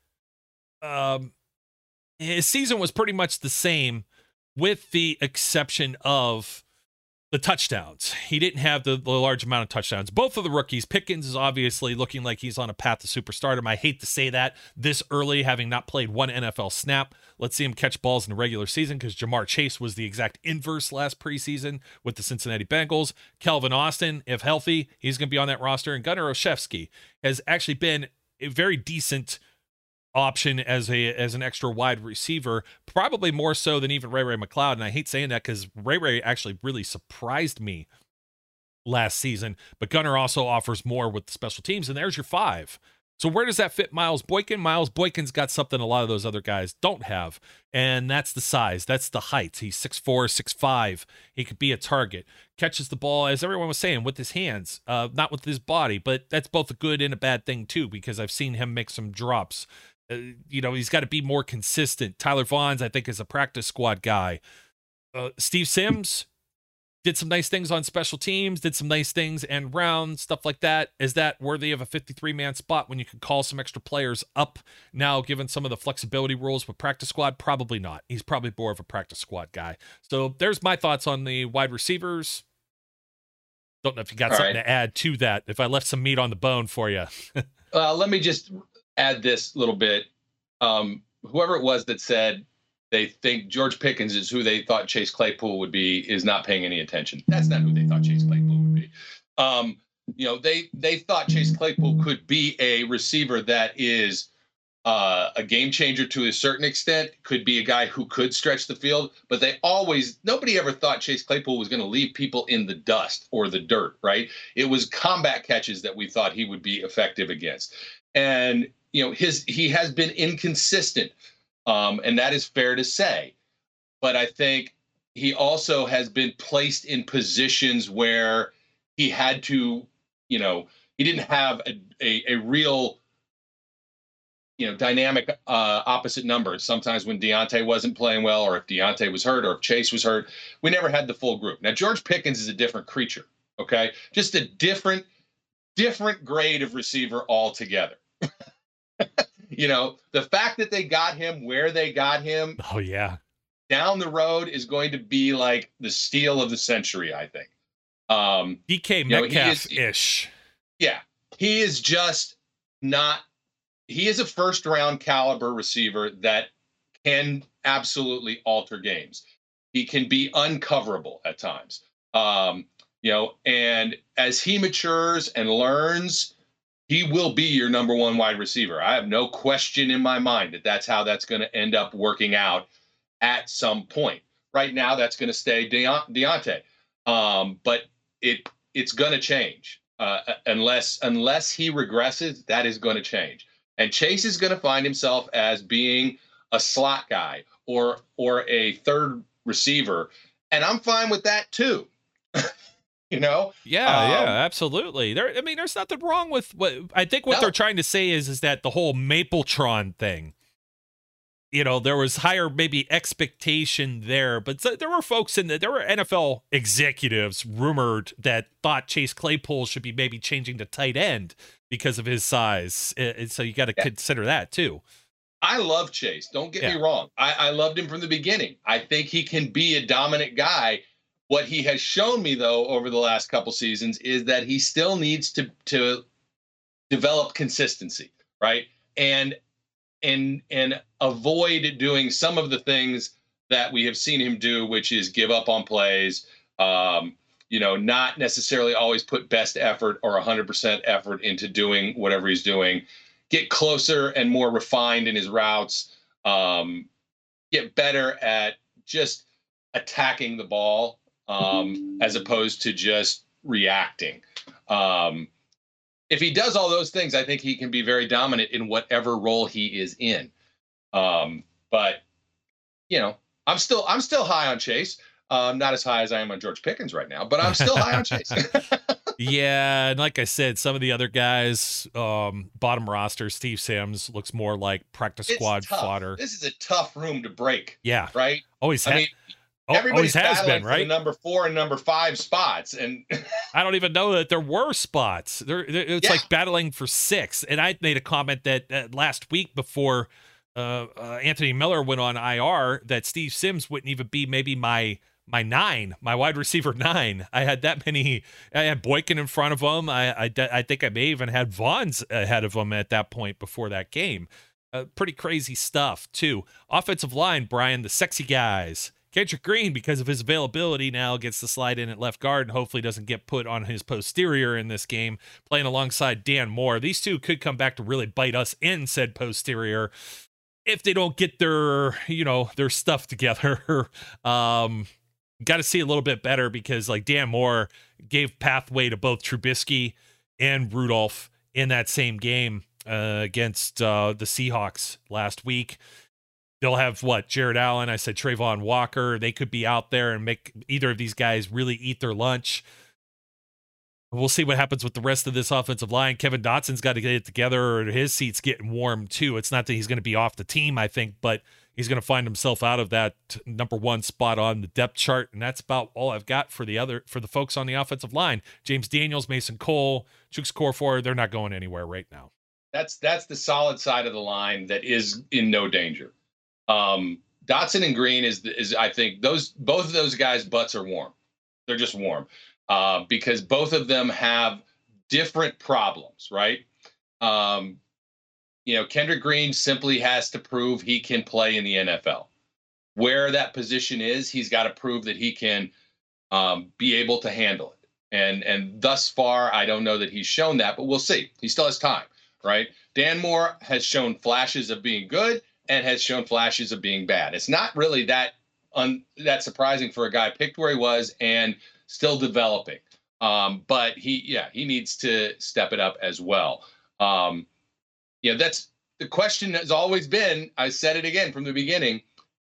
um, his season was pretty much the same with the exception of the touchdowns. He didn't have the, the large amount of touchdowns. Both of the rookies, Pickens is obviously looking like he's on a path to superstardom. I hate to say that this early, having not played one N F L snap. Let's see him catch balls in the regular season because Jamar Chase was the exact inverse last preseason with the Cincinnati Bengals. Calvin Austin, if healthy, he's going to be on that roster. And Gunnar Olszewski has actually been a very decent option as a as an extra wide receiver, probably more so than even Ray Ray McCloud. And I hate saying that because Ray Ray actually really surprised me last season, but Gunnar also offers more with the special teams, and there's your five. So where does that fit Miles Boykin? Miles Boykin's got something a lot of those other guys don't have, and that's the size. That's the height. He's six four, six five. He could be a target. Catches the ball, as everyone was saying, with his hands, uh, not with his body, but that's both a good and a bad thing too, because I've seen him make some drops. Uh, you know, he's got to be more consistent. Tyler Vaughns, I think, is a practice squad guy. Uh, Steve Sims did some nice things on special teams, did some nice things and round, stuff like that. Is that worthy of a fifty-three man spot when you could call some extra players up now, given some of the flexibility rules with practice squad? Probably not. He's probably more of a practice squad guy. So there's my thoughts on the wide receivers. Don't know if you got All something right. to add to that, if I left some meat on the bone for you. uh, let me just add this little bit. Um, whoever it was that said they think George Pickens is who they thought Chase Claypool would be is not paying any attention. That's not who they thought Chase Claypool would be. Um, you know, they they thought Chase Claypool could be a receiver that is uh, a game changer to a certain extent, could be a guy who could stretch the field, but they always, nobody ever thought Chase Claypool was going to leave people in the dust or the dirt, right? It was combat catches that we thought he would be effective against. And, you know, his he has been inconsistent. Um, and that is fair to say. but I think he also has been placed in positions where he had to, you know, he didn't have a, a, a real, you know, dynamic uh, opposite numbers. Sometimes when Deontay wasn't playing well, or if Deontay was hurt, or if Chase was hurt, we never had the full group. Now, George Pickens is a different creature, okay? Just a different, different grade of receiver altogether. You know, the fact that they got him where they got him, Oh, yeah. down the road is going to be like the steal of the century, I think. Um, D K you know, he is- Metcalf-ish. Yeah, he is just not. He is a first round caliber receiver that can absolutely alter games. He can be uncoverable at times. Um, you know, and as he matures and learns, he will be your number one wide receiver. I have no question in my mind that that's how that's going to end up working out at some point. Right now, that's going to stay Deont- Deontay, um, but it it's going to change. Uh, unless unless he regresses, that is going to change. And Chase is going to find himself as being a slot guy or or a third receiver, and I'm fine with that too. You know? Yeah, Um, yeah, absolutely. There, I mean, there's nothing wrong with what I think. What No. they're trying to say is, is that the whole Mapletron thing. You know, there was higher maybe expectation there, but so, there were folks in the there were N F L executives rumored that thought Chase Claypool should be maybe changing to tight end because of his size. Uh, And so you got to Yeah. consider that too. I love Chase. Don't get Yeah. me wrong. I, I loved him from the beginning. I think he can be a dominant guy. What he has shown me, though, over the last couple seasons is that he still needs to to develop consistency, right? And and and avoid doing some of the things that we have seen him do, which is give up on plays, um, you know, not necessarily always put best effort or one hundred percent effort into doing whatever he's doing, get closer and more refined in his routes, um, get better at just attacking the ball um, as opposed to just reacting. Um, if he does all those things, I think he can be very dominant in whatever role he is in. Um, but you know, I'm still I'm still high on Chase. Um, not as high as I am on George Pickens right now, but I'm still high on Chase. Yeah, and like I said, some of the other guys, um, bottom roster, Steve Sims looks more like practice It's squad tough. fodder. This is a tough room to break, Yeah, right? always. I Ha- mean, al- always everybody's has battling been, for the right? number four and number five spots, and I don't even know that there were spots. There, there- it's Yeah. like battling for six. And I made a comment that uh, last week before uh, uh, Anthony Miller went on I R that Steve Sims wouldn't even be maybe my my nine, my wide receiver nine. I had that many. I had Boykin in front of him. I I, I think I may even had Vaughn's ahead of him at that point before that game. Uh, pretty crazy stuff too. Offensive line, Brian, the sexy guys. Kendrick Green, because of his availability now, gets to slide in at left guard and hopefully doesn't get put on his posterior in this game, playing alongside Dan Moore. These two could come back to really bite us in said posterior if they don't get their, you know, their stuff together. um, got to see a little bit better because like Dan Moore gave pathway to both Trubisky and Rudolph in that same game uh, against uh, the Seahawks last week. They'll have what? Jared Allen. I said Trayvon Walker. They could be out there and make either of these guys really eat their lunch. We'll see what happens with the rest of this offensive line. Kevin Dotson's got to get it together, or his seat's getting warm too. It's not that he's going to be off the team, I think, but he's going to find himself out of that number one spot on the depth chart, and that's about all I've got for the other for the folks on the offensive line. James Daniels, Mason Cole, Chuks Corfor, they're not going anywhere right now. that's that's the solid side of the line that is in no danger. Um, Dotson and Green is is I think those both of those guys' butts are warm. They're just warm uh, because both of them have different problems, right? Um, you know, Kendrick Green simply has to prove he can play in the N F L. Where that position is, he's got to prove that he can um, be able to handle it. And and thus far, I don't know that he's shown that, but we'll see. He still has time, right? Dan Moore has shown flashes of being good and has shown flashes of being bad. It's not really that un, that surprising for a guy picked where he was and still developing. Um, but he, yeah, he needs to step it up as well. Um, you know, that's the question has always been, I said it again from the beginning,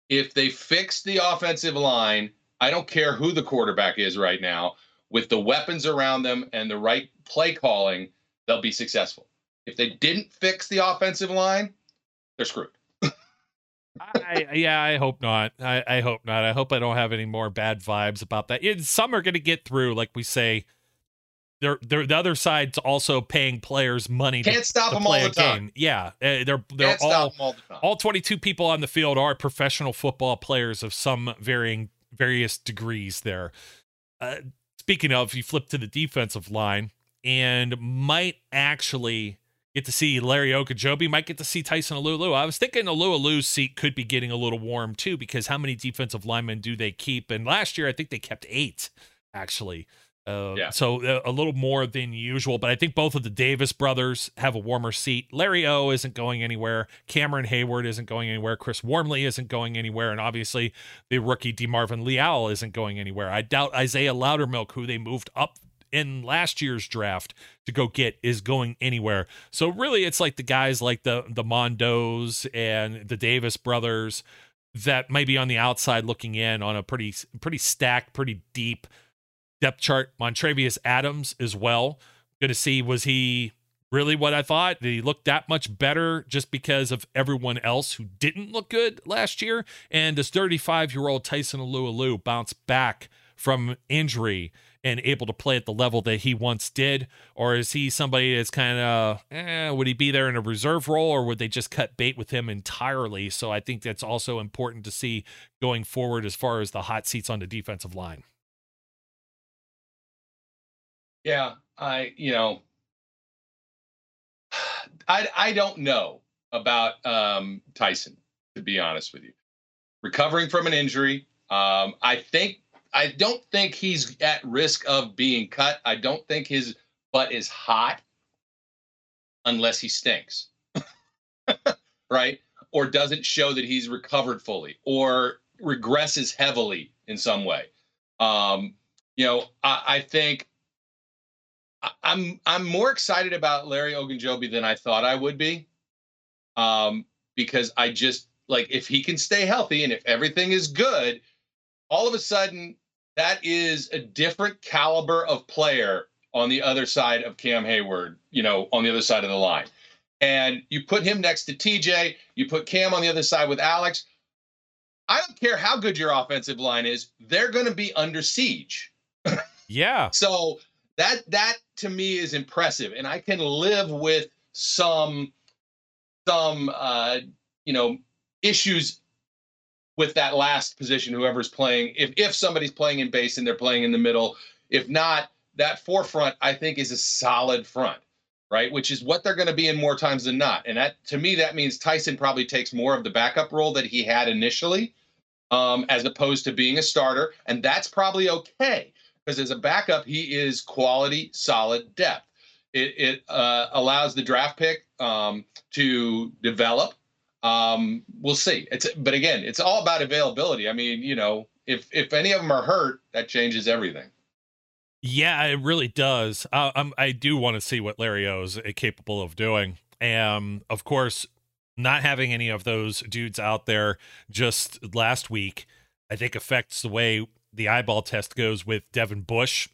if they fix the offensive line, I don't care who the quarterback is right now, with the weapons around them and the right play calling, they'll be successful. If they didn't fix the offensive line, they're screwed. I, yeah, I hope not. I, I hope not. I hope I don't have any more bad vibes about that. It, some are going to get through, like we say. They're, they're the other side's also paying players money. Can't to, stop to them play all a the time. game. Yeah, uh, they're they're Can't all stop them all the time. all twenty-two people on the field are professional football players of some varying various degrees. There. Uh, speaking of, you flip to the defensive line and might actually get to see Larry Ogunjobi, might get to see Tyson Alualu. I was thinking Alualu's seat could be getting a little warm too, because how many defensive linemen do they keep? And last year, I think they kept eight, actually. Uh, yeah. So uh, a little more than usual, but I think both of the Davis brothers have a warmer seat. Larry O isn't going anywhere. Cameron Hayward isn't going anywhere. Chris Wormley isn't going anywhere. And obviously the rookie DeMarvin Leal isn't going anywhere. I doubt Isaiah Loudermilk, who they moved up in last year's draft to go get, is going anywhere. So really it's like the guys like the, the Mondos and the Davis brothers that might be on the outside looking in on a pretty, pretty stacked, pretty deep depth chart. Montravius Adams as well. Going to see, was he really what I thought? Did he look that much better just because of everyone else who didn't look good last year? And does thirty-five-year-old Tyson Alualu bounce back from injury and able to play at the level that he once did? Or is he somebody that's kind of, eh, would he be there in a reserve role, or would they just cut bait with him entirely? So I think that's also important to see going forward as far as the hot seats on the defensive line. Yeah, I, you know, I I don't know about um, Tyson, to be honest with you. Recovering from an injury, um, I think I don't think he's at risk of being cut. I don't think his butt is hot unless he stinks, right? Or doesn't show that he's recovered fully, or regresses heavily in some way. Um, you know, I, I think. I'm I'm more excited about Larry Ogunjobi than I thought I would be, um, because I just, like, if he can stay healthy and if everything is good, all of a sudden that is a different caliber of player on the other side of Cam Hayward, you know, on the other side of the line. And you put him next to T J, you put Cam on the other side with Alex. I don't care how good your offensive line is, they're going to be under siege. Yeah. So that that to me is impressive, and I can live with some some uh, you know issues with that last position. Whoever's playing, if if somebody's playing in base and they're playing in the middle, if not, that forefront I think is a solid front, right? Which is what they're going to be in more times than not. And that, to me, that means Tyson probably takes more of the backup role that he had initially, um, as opposed to being a starter, and that's probably okay. Because as a backup, he is quality, solid depth. It, it uh, allows the draft pick um, to develop. Um, we'll see. It's but again, it's all about availability. I mean, you know, if if any of them are hurt, that changes everything. Yeah, it really does. Uh, I'm, I do want to see what Larry O is capable of doing. And of course, not having any of those dudes out there just last week, I think affects the way the eyeball test goes with Devin Bush.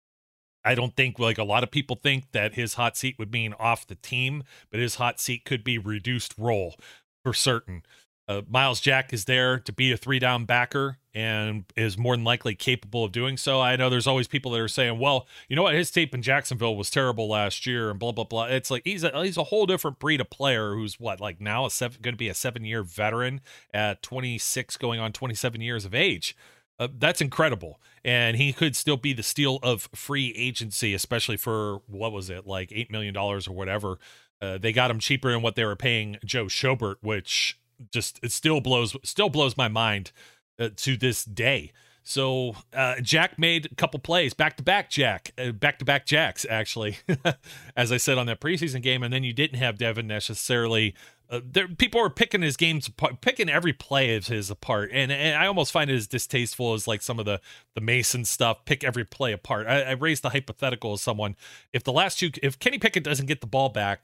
I don't think, like a lot of people think, that his hot seat would mean off the team, but his hot seat could be reduced role for certain. Uh, Miles Jack is there to be a three down backer and is more than likely capable of doing so. I know there's always people that are saying, well, you know what, his tape in Jacksonville was terrible last year and blah, blah, blah. It's like, he's a, he's a whole different breed of player who's what, like now a seven, going to be a seven year veteran at twenty-six going on twenty-seven years of age. Uh, that's incredible. And he could still be the steal of free agency, especially for, what was it, like eight million dollars or whatever. Uh, they got him cheaper than what they were paying Joe Schobert, which just, it still blows, still blows my mind uh, to this day. So uh, Jack made a couple plays, back-to-back Jack, uh, back-to-back Jacks, actually, as I said on that preseason game. And then you didn't have Devin necessarily. Uh, there, people are picking his games apart, picking every play of his apart, and, and I almost find it as distasteful as like some of the the Mason stuff. Pick every play apart. I, I raised the hypothetical as someone: if the last two, if Kenny Pickett doesn't get the ball back,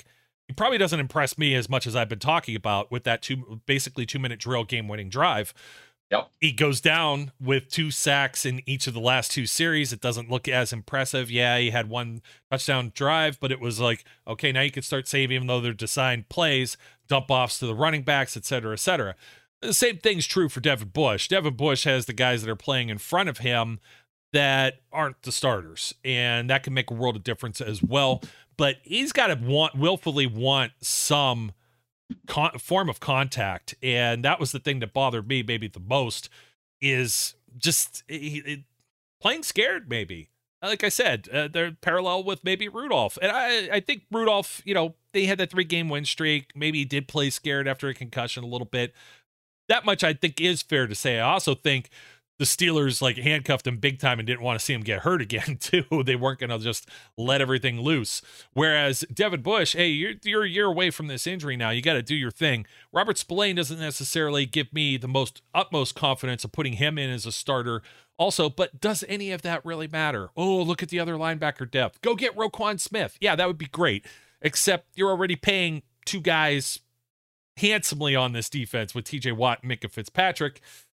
he probably doesn't impress me as much as I've been talking about with that two, basically two minute drill game winning drive. Yep. He goes down with two sacks in each of the last two series. It doesn't look as impressive. Yeah, he had one touchdown drive, but it was like, okay, now you can start saving, even though they're designed plays, dump offs to the running backs, et cetera, et cetera. The same thing's true for Devin Bush. Devin Bush has the guys that are playing in front of him that aren't the starters, and that can make a world of difference as well. But he's got to want, willfully want some Con- form of contact, and that was the thing that bothered me maybe the most, is just it, it, playing scared. Maybe, like I said, uh, they're parallel with maybe Rudolph, and I I think Rudolph, you know, they had that three game win streak. Maybe he did play scared after a concussion a little bit. That much I think is fair to say. I also think the Steelers like handcuffed him big time and didn't want to see him get hurt again too. They weren't going to just let everything loose. Whereas Devin Bush, hey, you're, you're a year away from this injury now. You got to do your thing. Robert Spillane doesn't necessarily give me the most utmost confidence of putting him in as a starter also, but does any of that really matter? Oh, look at the other linebacker depth. Go get Roquan Smith. Yeah, that would be great. Except you're already paying two guys handsomely on this defense with T J Watt and Minkah Fitzpatrick.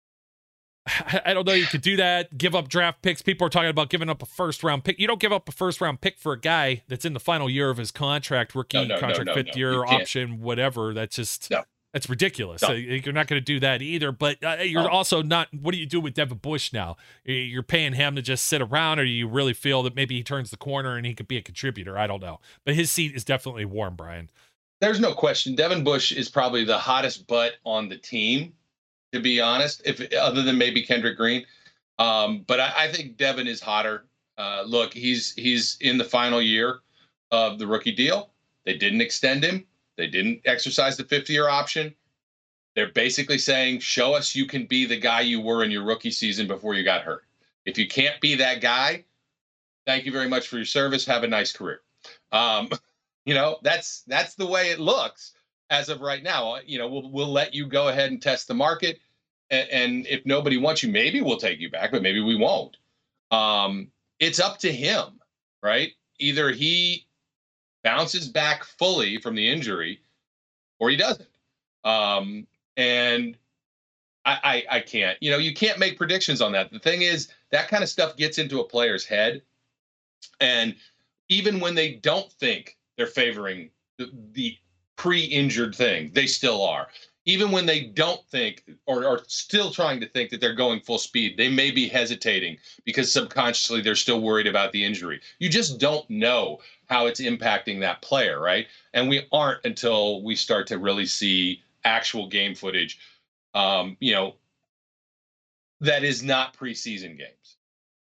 I don't know you could do that, give up draft picks. People are talking about giving up a first round pick. You don't give up a first round pick for a guy that's in the final year of his contract, rookie no, no, contract, no, no, fifth no. year option, whatever. That's just, no. that's ridiculous. No. So you're not going to do that either, but uh, you're no. also not, what do you do with Devin Bush now? You're paying him to just sit around, or you really feel that maybe he turns the corner and he could be a contributor? I don't know, but his seat is definitely warm, Brian. There's no question. Devin Bush is probably the hottest butt on the team, to be honest, if other than maybe Kendrick Green. Um, but I, I think Devin is hotter. Uh, look, he's he's in the final year of the rookie deal. They didn't extend him. They didn't exercise the fifth year option. They're basically saying, show us you can be the guy you were in your rookie season before you got hurt. If you can't be that guy, thank you very much for your service. Have a nice career. Um, you know, that's that's the way it looks as of right now. You know, we'll we'll let you go ahead and test the market. And, and if nobody wants you, maybe we'll take you back, but maybe we won't. Um, it's up to him, right? Either he bounces back fully from the injury or he doesn't. Um, and I, I, I can't, you know, you can't make predictions on that. The thing is, that kind of stuff gets into a player's head. And even when they don't think they're favoring the, the pre-injured thing, they still are. Even when they don't think or are still trying to think that they're going full speed, they may be hesitating because subconsciously they're still worried about the injury. You just don't know how it's impacting that player, right? And we aren't until we start to really see actual game footage, um, you know, that is not preseason games.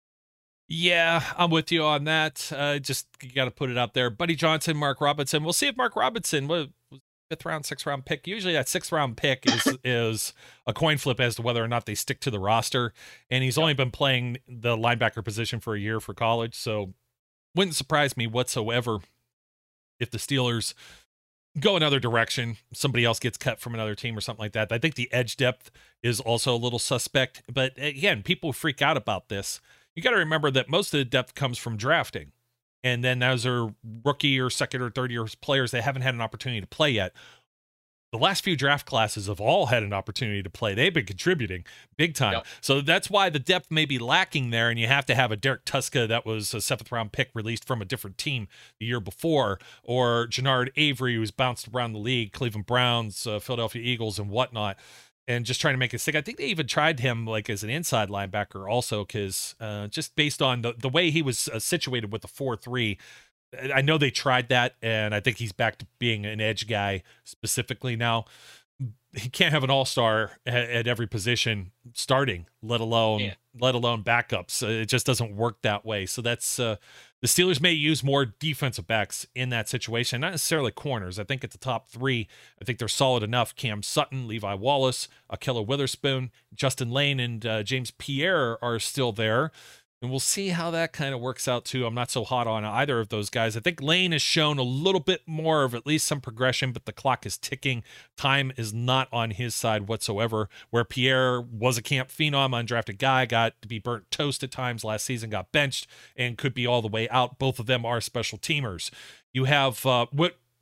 Yeah, I'm with you on that. Uh, just you got to put it out there. Buddy Johnson, Mark Robinson. We'll see if Mark Robinson, what, fifth round, sixth round pick. Usually that sixth round pick is is a coin flip as to whether or not they stick to the roster. And he's only been playing the linebacker position for a year for college, so wouldn't surprise me whatsoever if the Steelers go another direction. Somebody else gets cut from another team or something like that. I think the edge depth is also a little suspect. But again, people freak out about this. You got to remember that most of the depth comes from drafting. And then those are rookie or second or third year players that haven't had an opportunity to play yet. The last few draft classes have all had an opportunity to play. They've been contributing big time. Yep. So that's why the depth may be lacking there, and you have to have a Derek Tuska that was a seventh round pick released from a different team the year before, or Jannard Avery, who's bounced around the league, Cleveland Browns, uh, Philadelphia Eagles, and whatnot, and just trying to make it stick. I think they even tried him like as an inside linebacker also, because uh, just based on the, the way he was uh, situated with the four three, I know they tried that, and I think he's back to being an edge guy specifically now. He can't have an all-star at, at every position starting, let alone yeah. let alone backups. Uh, it just doesn't work that way. So that's uh, the Steelers may use more defensive backs in that situation, not necessarily corners. I think at the top three, I think they're solid enough. Cam Sutton, Levi Wallace, Ahkello Witherspoon, Justin Lane, and uh, James Pierre are still there. And we'll see how that kind of works out, too. I'm not so hot on either of those guys. I think Lane has shown a little bit more of at least some progression, but the clock is ticking. Time is not on his side whatsoever, where Pierre was a camp phenom, undrafted guy, got to be burnt toast at times last season, got benched, and could be all the way out. Both of them are special teamers. You have uh, what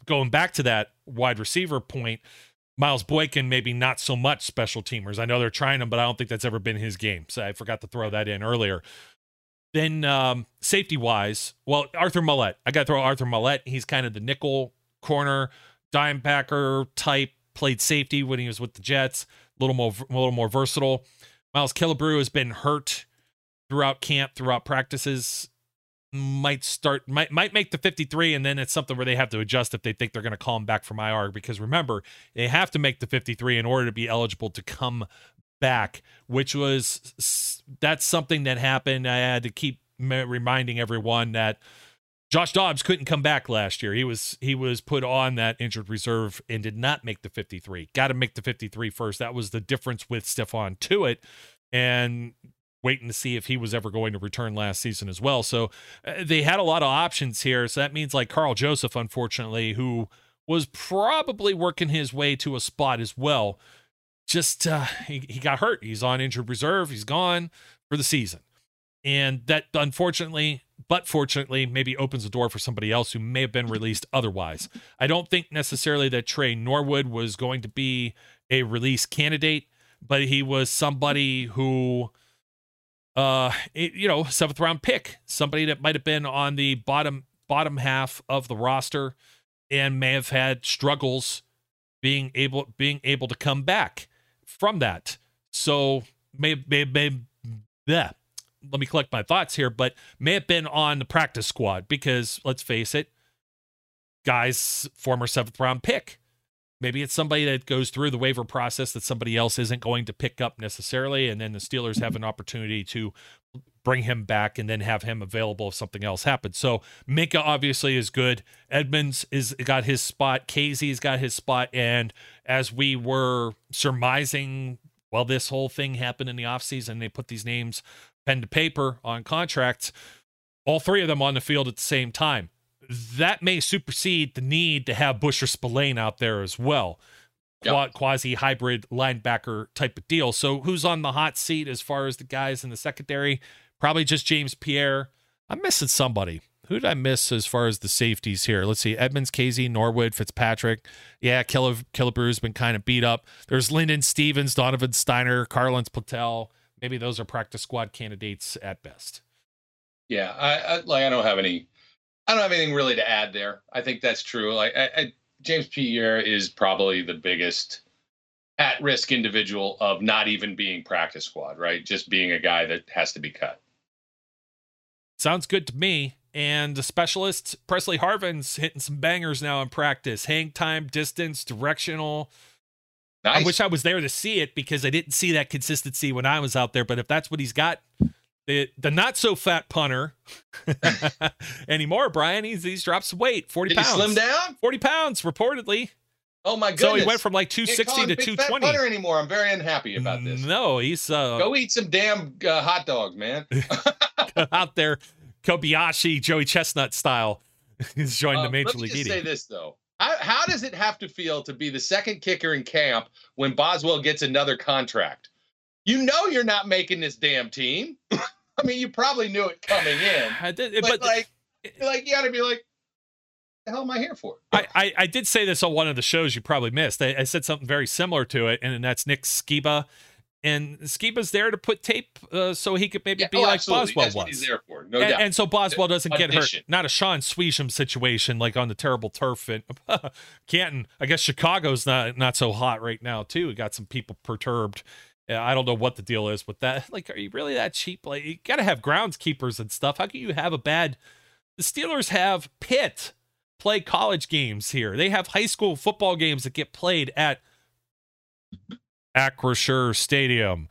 going back to that wide receiver point, Miles Boykin, maybe not so much special teamers. I know they're trying him, but I don't think that's ever been his game. So I forgot to throw that in earlier. Then um, safety-wise, well, Arthur Millette. I got to throw Arthur Millette. He's kind of the nickel corner, dime backer type, played safety when he was with the Jets, a little more, a little more versatile. Miles Killebrew has been hurt throughout camp, throughout practices. Might start, might might make the fifty-three, and then it's something where they have to adjust if they think they're going to call him back from I R, because remember, they have to make the fifty-three in order to be eligible to come back, which was, that's something that happened. I had to keep reminding everyone that Josh Dobbs couldn't come back last year. He was he was put on that injured reserve and did not make the fifty-three. Got to make the fifty-three first. That was the difference with Stephon Tuitt, and waiting to see if he was ever going to return last season as well. So uh, they had a lot of options here. So that means like Carl Joseph, unfortunately, who was probably working his way to a spot as well. Just uh, he, he got hurt. He's on injured reserve. He's gone for the season. And that, unfortunately, but fortunately, maybe opens the door for somebody else who may have been released otherwise. I don't think necessarily that Trey Norwood was going to be a release candidate, but he was somebody who, uh, it, you know, seventh round pick, somebody that might have been on the bottom bottom half of the roster and may have had struggles being able being able to come back from that. So may may may yeah. Let me collect my thoughts here, but may have been on the practice squad because let's face it, guy's former seventh round pick. Maybe it's somebody that goes through the waiver process that somebody else isn't going to pick up necessarily, and then the Steelers have an opportunity to bring him back and then have him available if something else happens. So Minkah obviously is good. Edmonds is got his spot. Casey's got his spot, and as we were surmising, well, this whole thing happened in the offseason, they put these names pen to paper on contracts, all three of them on the field at the same time. That may supersede the need to have Busher Spillane out there as well. Yep. Quasi-hybrid linebacker type of deal. So who's on the hot seat as far as the guys in the secondary? Probably just James Pierre. I'm missing somebody. Who did I miss as far as the safeties here? Let's see. Edmonds, Casey, Norwood, Fitzpatrick. Yeah, Kille- Killebrew's been kind of beat up. There's Lyndon Stevens, Donovan Steiner, Carlins Patel. Maybe those are practice squad candidates at best. Yeah, I, I like. I don't have any. I don't have anything really to add there. I think that's true. Like I, I, James Pierre is probably the biggest at-risk individual of not even being practice squad, right? Just being a guy that has to be cut. Sounds good to me. And the specialist, Presley Harvin's hitting some bangers now in practice. Hang time, distance, directional. Nice. I wish I was there to see it because I didn't see that consistency when I was out there. But if that's what he's got, the the not so fat punter anymore, Brian, he's he's dropped some weight, forty Did pounds. He slim down? Forty pounds, reportedly. Oh my goodness! So he went from like two sixty to two twenty. Fat punter anymore? I'm very unhappy about this. No, he's uh, go eat some damn uh, hot dogs, man. Out there, Kobayashi, Joey Chestnut style. He's joined uh, the Major League League Eating. Eating. Say this though. How, how does it have to feel to be the second kicker in camp when Boswell gets another contract? You know you're not making this damn team. I mean, you probably knew it coming in. I did, but, but like, like you got to be like, the hell am I here for? I, I, I did say this on one of the shows you probably missed. I, I said something very similar to it, and that's Nick Skiba. And Skiba's there to put tape uh, so he could maybe yeah, be oh, like absolutely. Boswell That's was. What he's there for, no and, doubt. And so Boswell doesn't Audition. get hurt. Not a Sean Swisham situation like on the terrible turf in Canton. I guess Chicago's not not so hot right now too. We got some people perturbed. Yeah, I don't know what the deal is with that. Like, are you really that cheap? Like, you got to have groundskeepers and stuff. How can you have a bad? The Steelers have Pitt play college games here. They have high school football games that get played at Acrisure Stadium.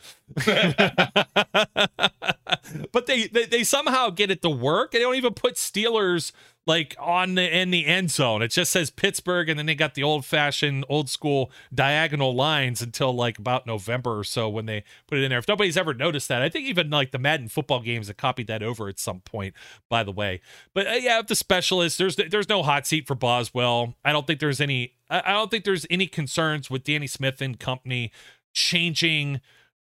But they, they they somehow get it to work. They don't even put Steelers like on the in the end zone. It just says Pittsburgh, and then they got the old fashioned, old school diagonal lines until like about November or so when they put it in there. If nobody's ever noticed that, I think even like the Madden football games have copied that over at some point, by the way. But uh, yeah, the specialists, there's there's no hot seat for Boswell. I don't think there's any. I don't think there's any concerns with Danny Smith and company changing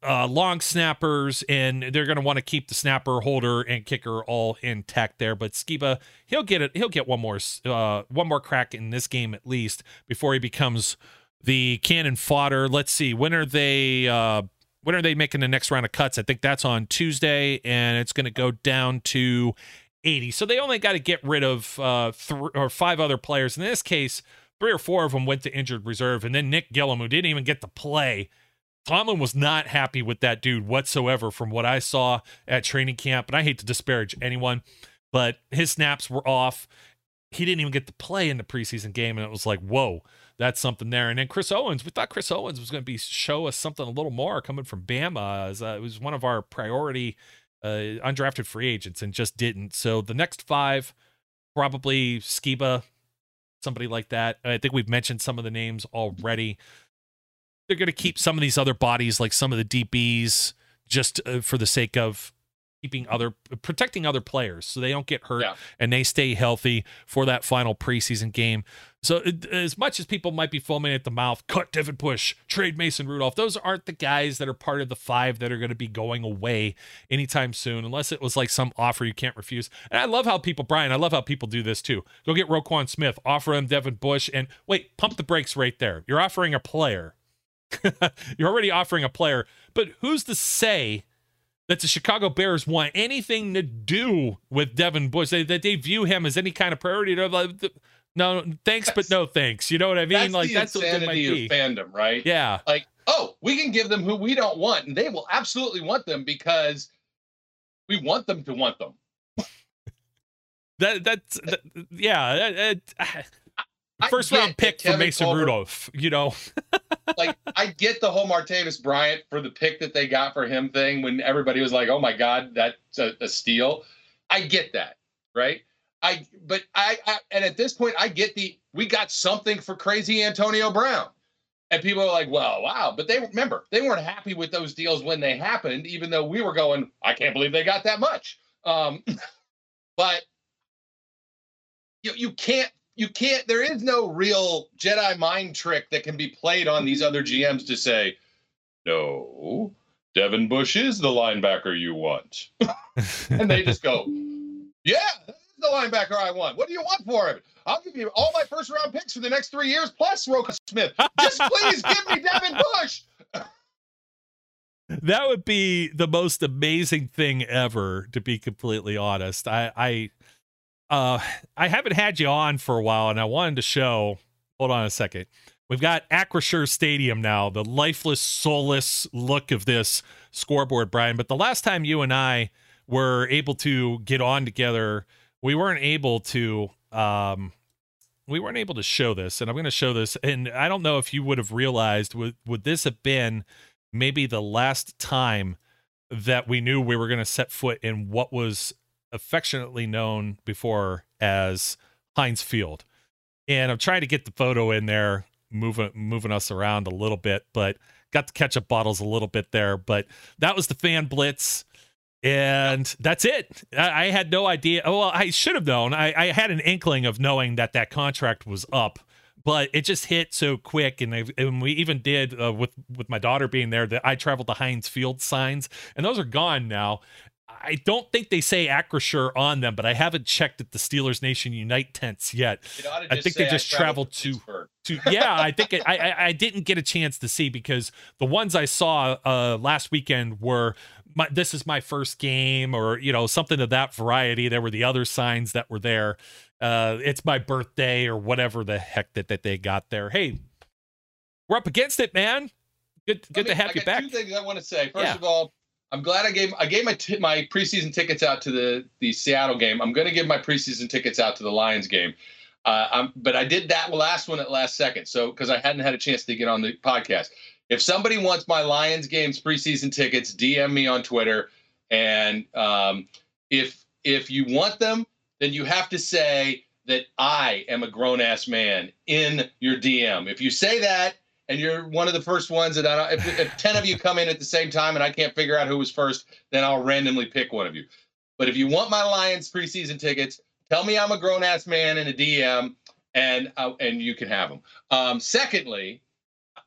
uh, long snappers, and they're going to want to keep the snapper, holder, and kicker all intact there. But Skiba, he'll get it. He'll get one more, uh, one more crack in this game at least before he becomes the cannon fodder. Let's see, when are they? Uh, when are they making the next round of cuts? I think that's on Tuesday, and it's going to go down to eighty. So they only got to get rid of uh, three or five other players. In this case, three or four of them went to injured reserve, and then Nick Gillum, who didn't even get to play. Tomlin was not happy with that dude whatsoever from what I saw at training camp. And I hate to disparage anyone, but his snaps were off. He didn't even get to play in the preseason game. And it was like, whoa, that's something there. And then Chris Owens, we thought Chris Owens was going to be show us something a little more coming from Bama. As, uh, it was one of our priority uh, undrafted free agents and just didn't. So the next five, probably Skiba, somebody like that. I think we've mentioned some of the names already. They're going to keep some of these other bodies, like some of the D Bs, just uh, for the sake of keeping other, protecting other players so they don't get hurt yeah. and they stay healthy for that final preseason game. So it, as much as people might be foaming at the mouth, cut Devin Bush, trade Mason Rudolph, those aren't the guys that are part of the five that are going to be going away anytime soon, unless it was like some offer you can't refuse. And I love how people, Brian, I love how people do this too. Go get Roquan Smith, offer him Devin Bush, and wait, pump the brakes right there. You're offering a player. You're already offering a player, but who's to say that the Chicago Bears want anything to do with Devin Bush? They, that they view him as any kind of priority? They're like, no, thanks, that's, but no thanks. You know what I mean? That's like the that's what that might be. Of fandom, right? Yeah. Like, oh, we can give them who we don't want, and they will absolutely want them because we want them to want them. that that's that, yeah. That, that, I First round pick for Mason Culver, Rudolph, you know. Like, I get the whole Martavis Bryant for the pick that they got for him thing when everybody was like, oh my God, that's a, a steal. I get that, right? I but I, I and at this point I get the we got something for crazy Antonio Brown. And people are like, well, wow. But they remember they weren't happy with those deals when they happened, even though we were going, I can't believe they got that much. Um, but you you can't You can't, there is no real Jedi mind trick that can be played on these other G Ms to say, no, Devin Bush is the linebacker you want. And they just go, yeah, this is the linebacker I want. What do you want for him? I'll give you all my first round picks for the next three years plus Roquan Smith. Just please give me Devin Bush. That would be the most amazing thing ever, to be completely honest. I, I, Uh, I haven't had you on for a while, and I wanted to show. Hold on a second. We've got Acrisure Stadium now, the lifeless, soulless look of this scoreboard, Brian. But the last time you and I were able to get on together, we weren't able to. Um, we weren't able to show this, and I'm going to show this. And I don't know if you would have realized would would this have been maybe the last time that we knew we were going to set foot in what was affectionately known before as Heinz Field. And I'm trying to get the photo in there, moving moving us around a little bit, but got the ketchup bottles a little bit there. But that was the fan blitz, and that's it. I, I had no idea. Oh, well, I should have known. I, I had an inkling of knowing that that contract was up, but it just hit so quick. And, they, and we even did, uh, with, with my daughter being there, that I traveled to Heinz Field signs, and those are gone now. I don't think they say Acrisure on them, but I haven't checked at the Steelers Nation Unite tents yet. I think they just traveled, traveled to, to, yeah, I think it, I, I, I didn't get a chance to see because the ones I saw uh, last weekend were, my, this is my first game, or, you know, something of that variety. There were the other signs that were there. Uh, it's my birthday or whatever the heck that, that they got there. Hey, we're up against it, man. Good, good me, to have I you got back. Two things I want to say. First yeah. of all, I'm glad I gave I gave my t- my preseason tickets out to the the Seattle game. I'm going to give my preseason tickets out to the Lions game, uh, I'm, but I did that last one at last second, so because I hadn't had a chance to get on the podcast. If somebody wants my Lions games preseason tickets, D M me on Twitter, and um, if if you want them, then you have to say that I am a grown ass man in your D M. If you say that, and you're one of the first ones that I don't, if, if ten of you come in at the same time and I can't figure out who was first, then I'll randomly pick one of you. But if you want my Lions preseason tickets, tell me I'm a grown ass man in a D M, and uh, and you can have them. Um, secondly,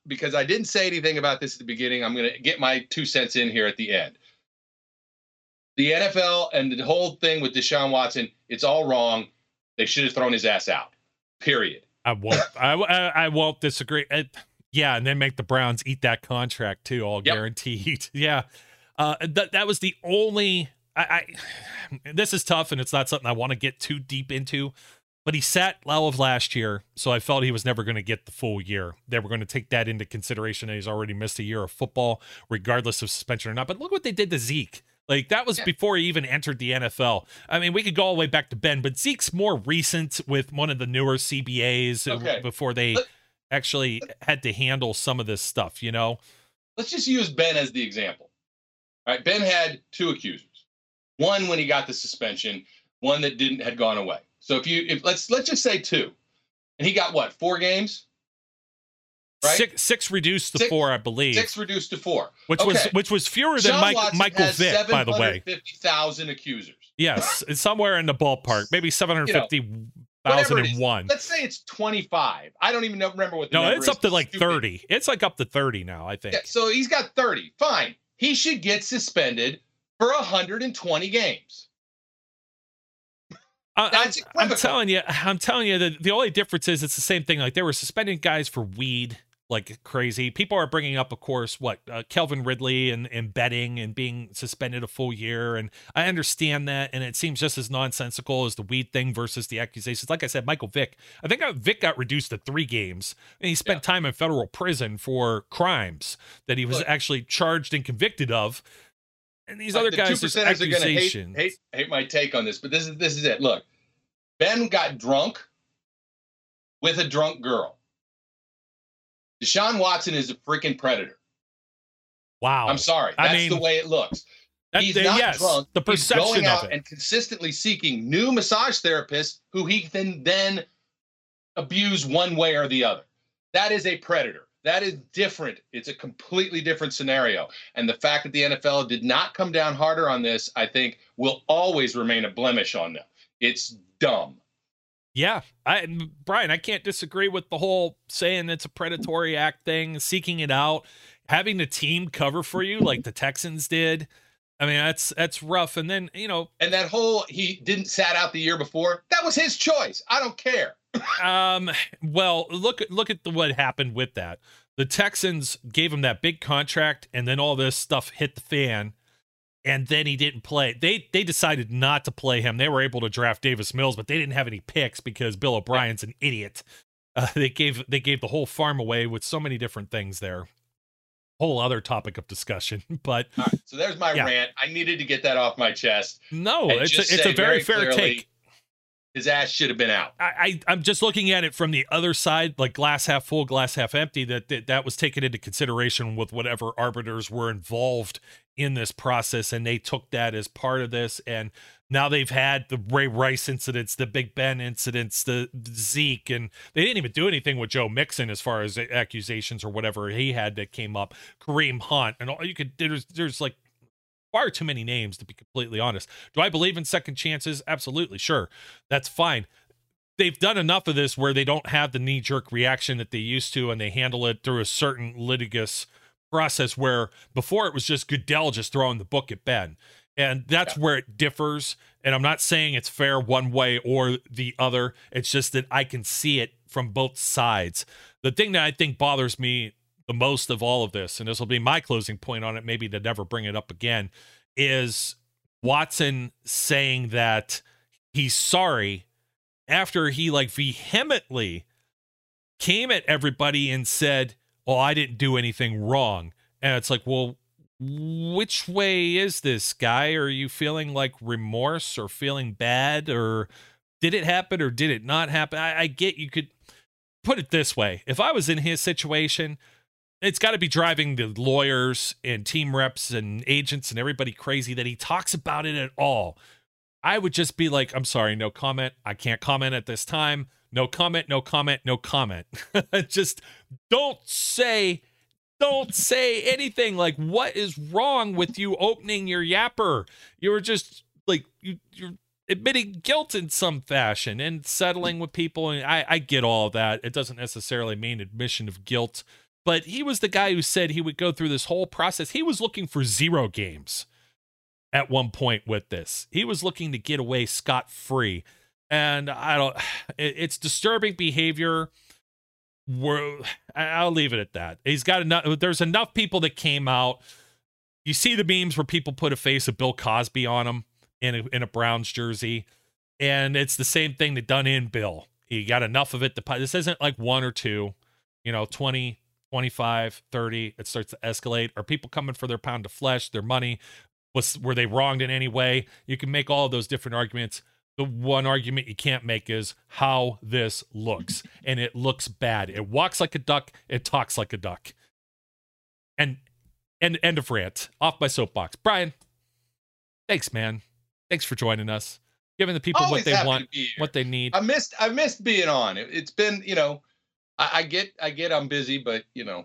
because I didn't say anything about this at the beginning, I'm going to get my two cents in here at the end. The N F L and the whole thing with Deshaun Watson, it's all wrong. They should have thrown his ass out. Period. I won't. I, I, I won't disagree. I, yeah, and then make the Browns eat that contract too, all yep. guaranteed. Yeah, uh, that that was the only. I, I this is tough, and it's not something I want to get too deep into. But he sat all of last year, so I felt he was never going to get the full year. They were going to take that into consideration. That he's already missed a year of football, regardless of suspension or not. But look what they did to Zeke. Like, that was yeah. before he even entered the N F L. I mean, we could go all the way back to Ben, but Zeke's more recent with one of the newer C B As okay. before they Let, actually had to handle some of this stuff, you know? Let's just use Ben as the example. All right, Ben had two accusers. One when he got the suspension, one that didn't had gone away. So if you if let's let's just say two. And he got what, four games? Right? Six, six reduced to six, four, I believe. Six reduced to four, which okay. was which was fewer than Mike, Michael Vick, by the way. seven hundred fifty thousand accusers. Yes, it's somewhere in the ballpark, maybe seven hundred fifty thousand and one. Let's say it's twenty-five. I don't even know, remember what the no, number it's is. up to like thirty. It's like up to thirty now, I think. Yeah, so he's got thirty. Fine, he should get suspended for one hundred twenty games. Uh, That's I'm, I'm telling you, I'm telling you that the only difference is it's the same thing. Like, they were suspending guys for weed like crazy. People are bringing up, of course, what uh, Kelvin Ridley and, and betting and being suspended a full year. And I understand that. And it seems just as nonsensical as the weed thing versus the accusations. Like I said, Michael Vick, I think Vick got reduced to three games and he spent yeah. time in federal prison for crimes that he was Look, actually charged and convicted of. And these like other the guys, just accusations. Hate, hate, hate my take on this, but this is, this is it. Look, Ben got drunk with a drunk girl. Deshaun Watson is a freaking predator. Wow. I'm sorry. That's I mean, the way it looks. He's not yes, drunk. The perception He's going out of it. and consistently seeking new massage therapists who he can then abuse one way or the other. That is a predator. That is different. It's a completely different scenario. And the fact that the N F L did not come down harder on this, I think, will always remain a blemish on them. It's dumb. Yeah, I, Brian, I can't disagree with the whole saying it's a predatory act thing, seeking it out, having the team cover for you like the Texans did. I mean, that's that's rough. And then, you know, and that whole he didn't sat out the year before. That was his choice. I don't care. um, well, look at look at the, what happened with that. The Texans gave him that big contract, and then all this stuff hit the fan. And then he didn't play. They they decided not to play him. They were able to draft Davis Mills, but they didn't have any picks because Bill O'Brien's an idiot. Uh, they gave they gave the whole farm away with so many different things there. Whole other topic of discussion. But all right, so there's my yeah. rant. I needed to get that off my chest. No, it's a, it's a very, very fair clearly, take. His ass should have been out. I, I I'm just looking at it from the other side, like glass half full, glass half empty. That that, that was taken into consideration with whatever arbiters were involved in this process, and they took that as part of this. And now they've had the Ray Rice incidents, the Big Ben incidents, the, the Zeke, and they didn't even do anything with Joe Mixon as far as accusations or whatever he had that came up. Kareem Hunt, and all you could there's there's like far too many names, to be completely honest. Do I believe in second chances? Absolutely, sure, that's fine. They've done enough of this where they don't have the knee-jerk reaction that they used to, and they handle it through a certain litigious process where before it was just Goodell just throwing the book at Ben. And that's yeah. where it differs. And I'm not saying it's fair one way or the other. It's just that I can see it from both sides. The thing that I think bothers me the most of all of this, and this will be my closing point on it, maybe to never bring it up again, is Watson saying that he's sorry after he like vehemently came at everybody and said, oh, I didn't do anything wrong. And it's like, well, which way is this, guy? Are you feeling like remorse or feeling bad, or did it happen or did it not happen? I, I get you could put it this way. If I was in his situation, it's got to be driving the lawyers and team reps and agents and everybody crazy that he talks about it at all. I would just be like, I'm sorry, no comment. I can't comment at this time. No comment, no comment, no comment. Just don't say, don't say anything. Like, what is wrong with you opening your yapper? You're just like, you, you're admitting guilt in some fashion and settling with people. And I, I get all of that. It doesn't necessarily mean admission of guilt, but he was the guy who said he would go through this whole process. He was looking for zero games at one point with this. He was looking to get away scot-free. And I don't, it, it's disturbing behavior. We're, I'll leave it at that. He's got enough, there's enough people that came out. You see the memes where people put a face of Bill Cosby on him in a, in a Browns jersey. And it's the same thing that done in Bill. He got enough of it. To, this isn't like one or two, you know, twenty, twenty-five, thirty. It starts to escalate. Are people coming for their pound of flesh, their money? Was, were they wronged in any way? You can make all of those different arguments. The one argument you can't make is how this looks. And it looks bad. It walks like a duck. It talks like a duck. And end, end of rant. Off my soapbox. Brian, thanks, man. Thanks for joining us. Giving the people Always what they happy want, to be here. what they need. I missed I missed being on. It, it's been, you know, I, I get I get I'm busy, but you know,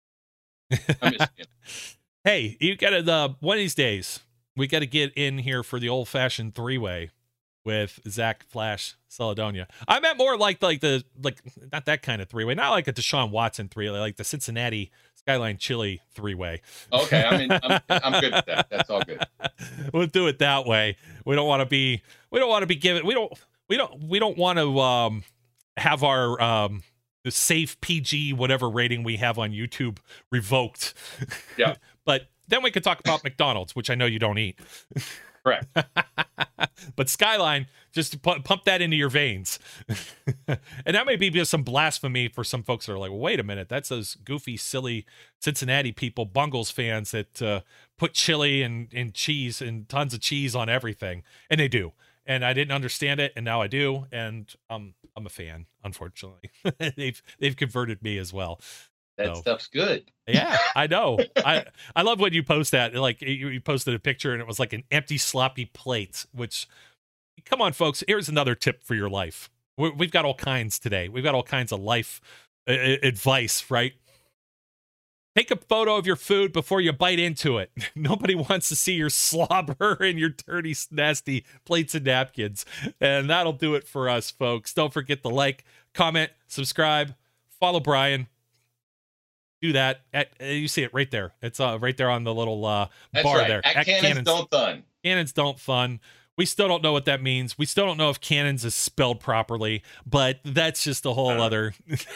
I miss being. Hey, you got to uh, one of these days. We got to get in here for the old fashioned three way with Zach Flash Celedonia. I meant more like like the like not that kind of three way, not like a Deshaun Watson three way, like the Cincinnati Skyline Chili three way. Okay, I mean I'm, I'm good with that. That's all good. We'll do it that way. We don't want to be. We don't want to be given. We don't. We don't. We don't want to um, have our um, the safe P G whatever rating we have on YouTube revoked. Yeah. But then we could talk about McDonald's, which I know you don't eat. Correct. But Skyline, just to pu- pump that into your veins. And that may be just some blasphemy for some folks that are like, well, wait a minute, that's those goofy, silly Cincinnati people, Bungles fans that uh, put chili and, and cheese and tons of cheese on everything. And they do. And I didn't understand it, and now I do. And um, I'm a fan, unfortunately. they've they've converted me as well. That So, stuff's good. yeah, I know. I I love when you post that. Like you, you posted a picture and it was like an empty sloppy plate. Which, come on, folks. Here's another tip for your life. We're, we've got all kinds today. We've got all kinds of life uh, advice, right? Take a photo of your food before you bite into it. Nobody wants to see your slobber and your dirty, nasty plates and napkins, and that'll do it for us, folks. Don't forget to like, comment, subscribe, follow Brian. Do that at you see it right there. It's uh, right there on the little uh, That's bar right. there. At, at Cannons, Cannons Don't Fun. Cannons Don't Fun. We still don't know what that means. We still don't know if Cannons is spelled properly, but that's just a whole uh. other.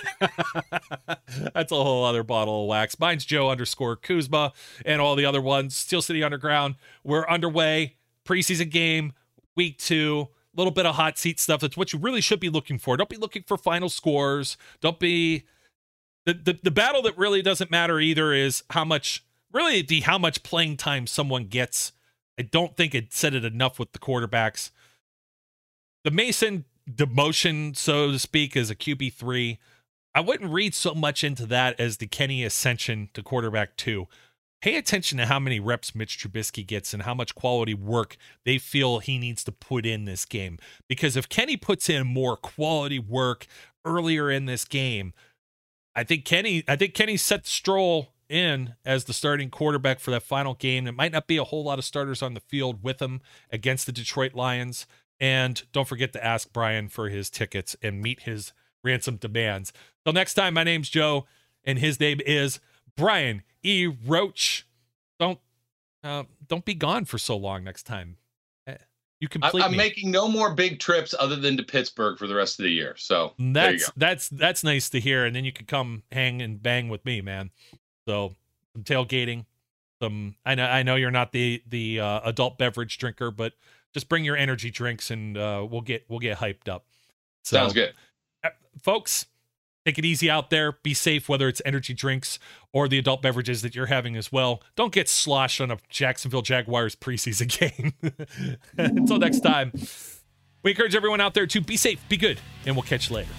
That's a whole other bottle of wax. Mine's Joe underscore Kuzma and all the other ones. Steel City Underground. We're underway. Preseason game, week two. A little bit of hot seat stuff. That's what you really should be looking for. Don't be looking for final scores. Don't be. The, the the battle that really doesn't matter either is how much, really the how much playing time someone gets. I don't think it said it enough with the quarterbacks. The Mason demotion, so to speak, as a Q B three, I wouldn't read so much into that as the Kenny ascension to quarterback two. Pay attention to how many reps Mitch Trubisky gets and how much quality work they feel he needs to put in this game. Because if Kenny puts in more quality work earlier in this game, I think Kenny, I think Kenny set Stroll in as the starting quarterback for that final game. There might not be a whole lot of starters on the field with him against the Detroit Lions. And don't forget to ask Brian for his tickets and meet his ransom demands. Till next time, my name's Joe, and his name is Brian E. Roach. Don't uh, don't be gone for so long next time. You complete I'm me. making no more big trips other than to Pittsburgh for the rest of the year. So that's there you go. that's that's nice to hear. And then you can come hang and bang with me, man. So some tailgating, some I know I know you're not the the uh, adult beverage drinker, but just bring your energy drinks and uh, we'll get we'll get hyped up. So, sounds good, uh, folks. Take it easy out there. Be safe, whether it's energy drinks or the adult beverages that you're having as well. Don't get sloshed on a Jacksonville Jaguars preseason game. Until next time, we encourage everyone out there to be safe, be good, and we'll catch you later.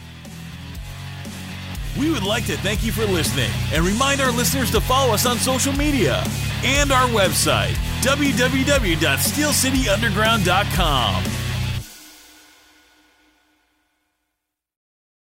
We would like to thank you for listening and remind our listeners to follow us on social media and our website, w w w dot steel city underground dot com.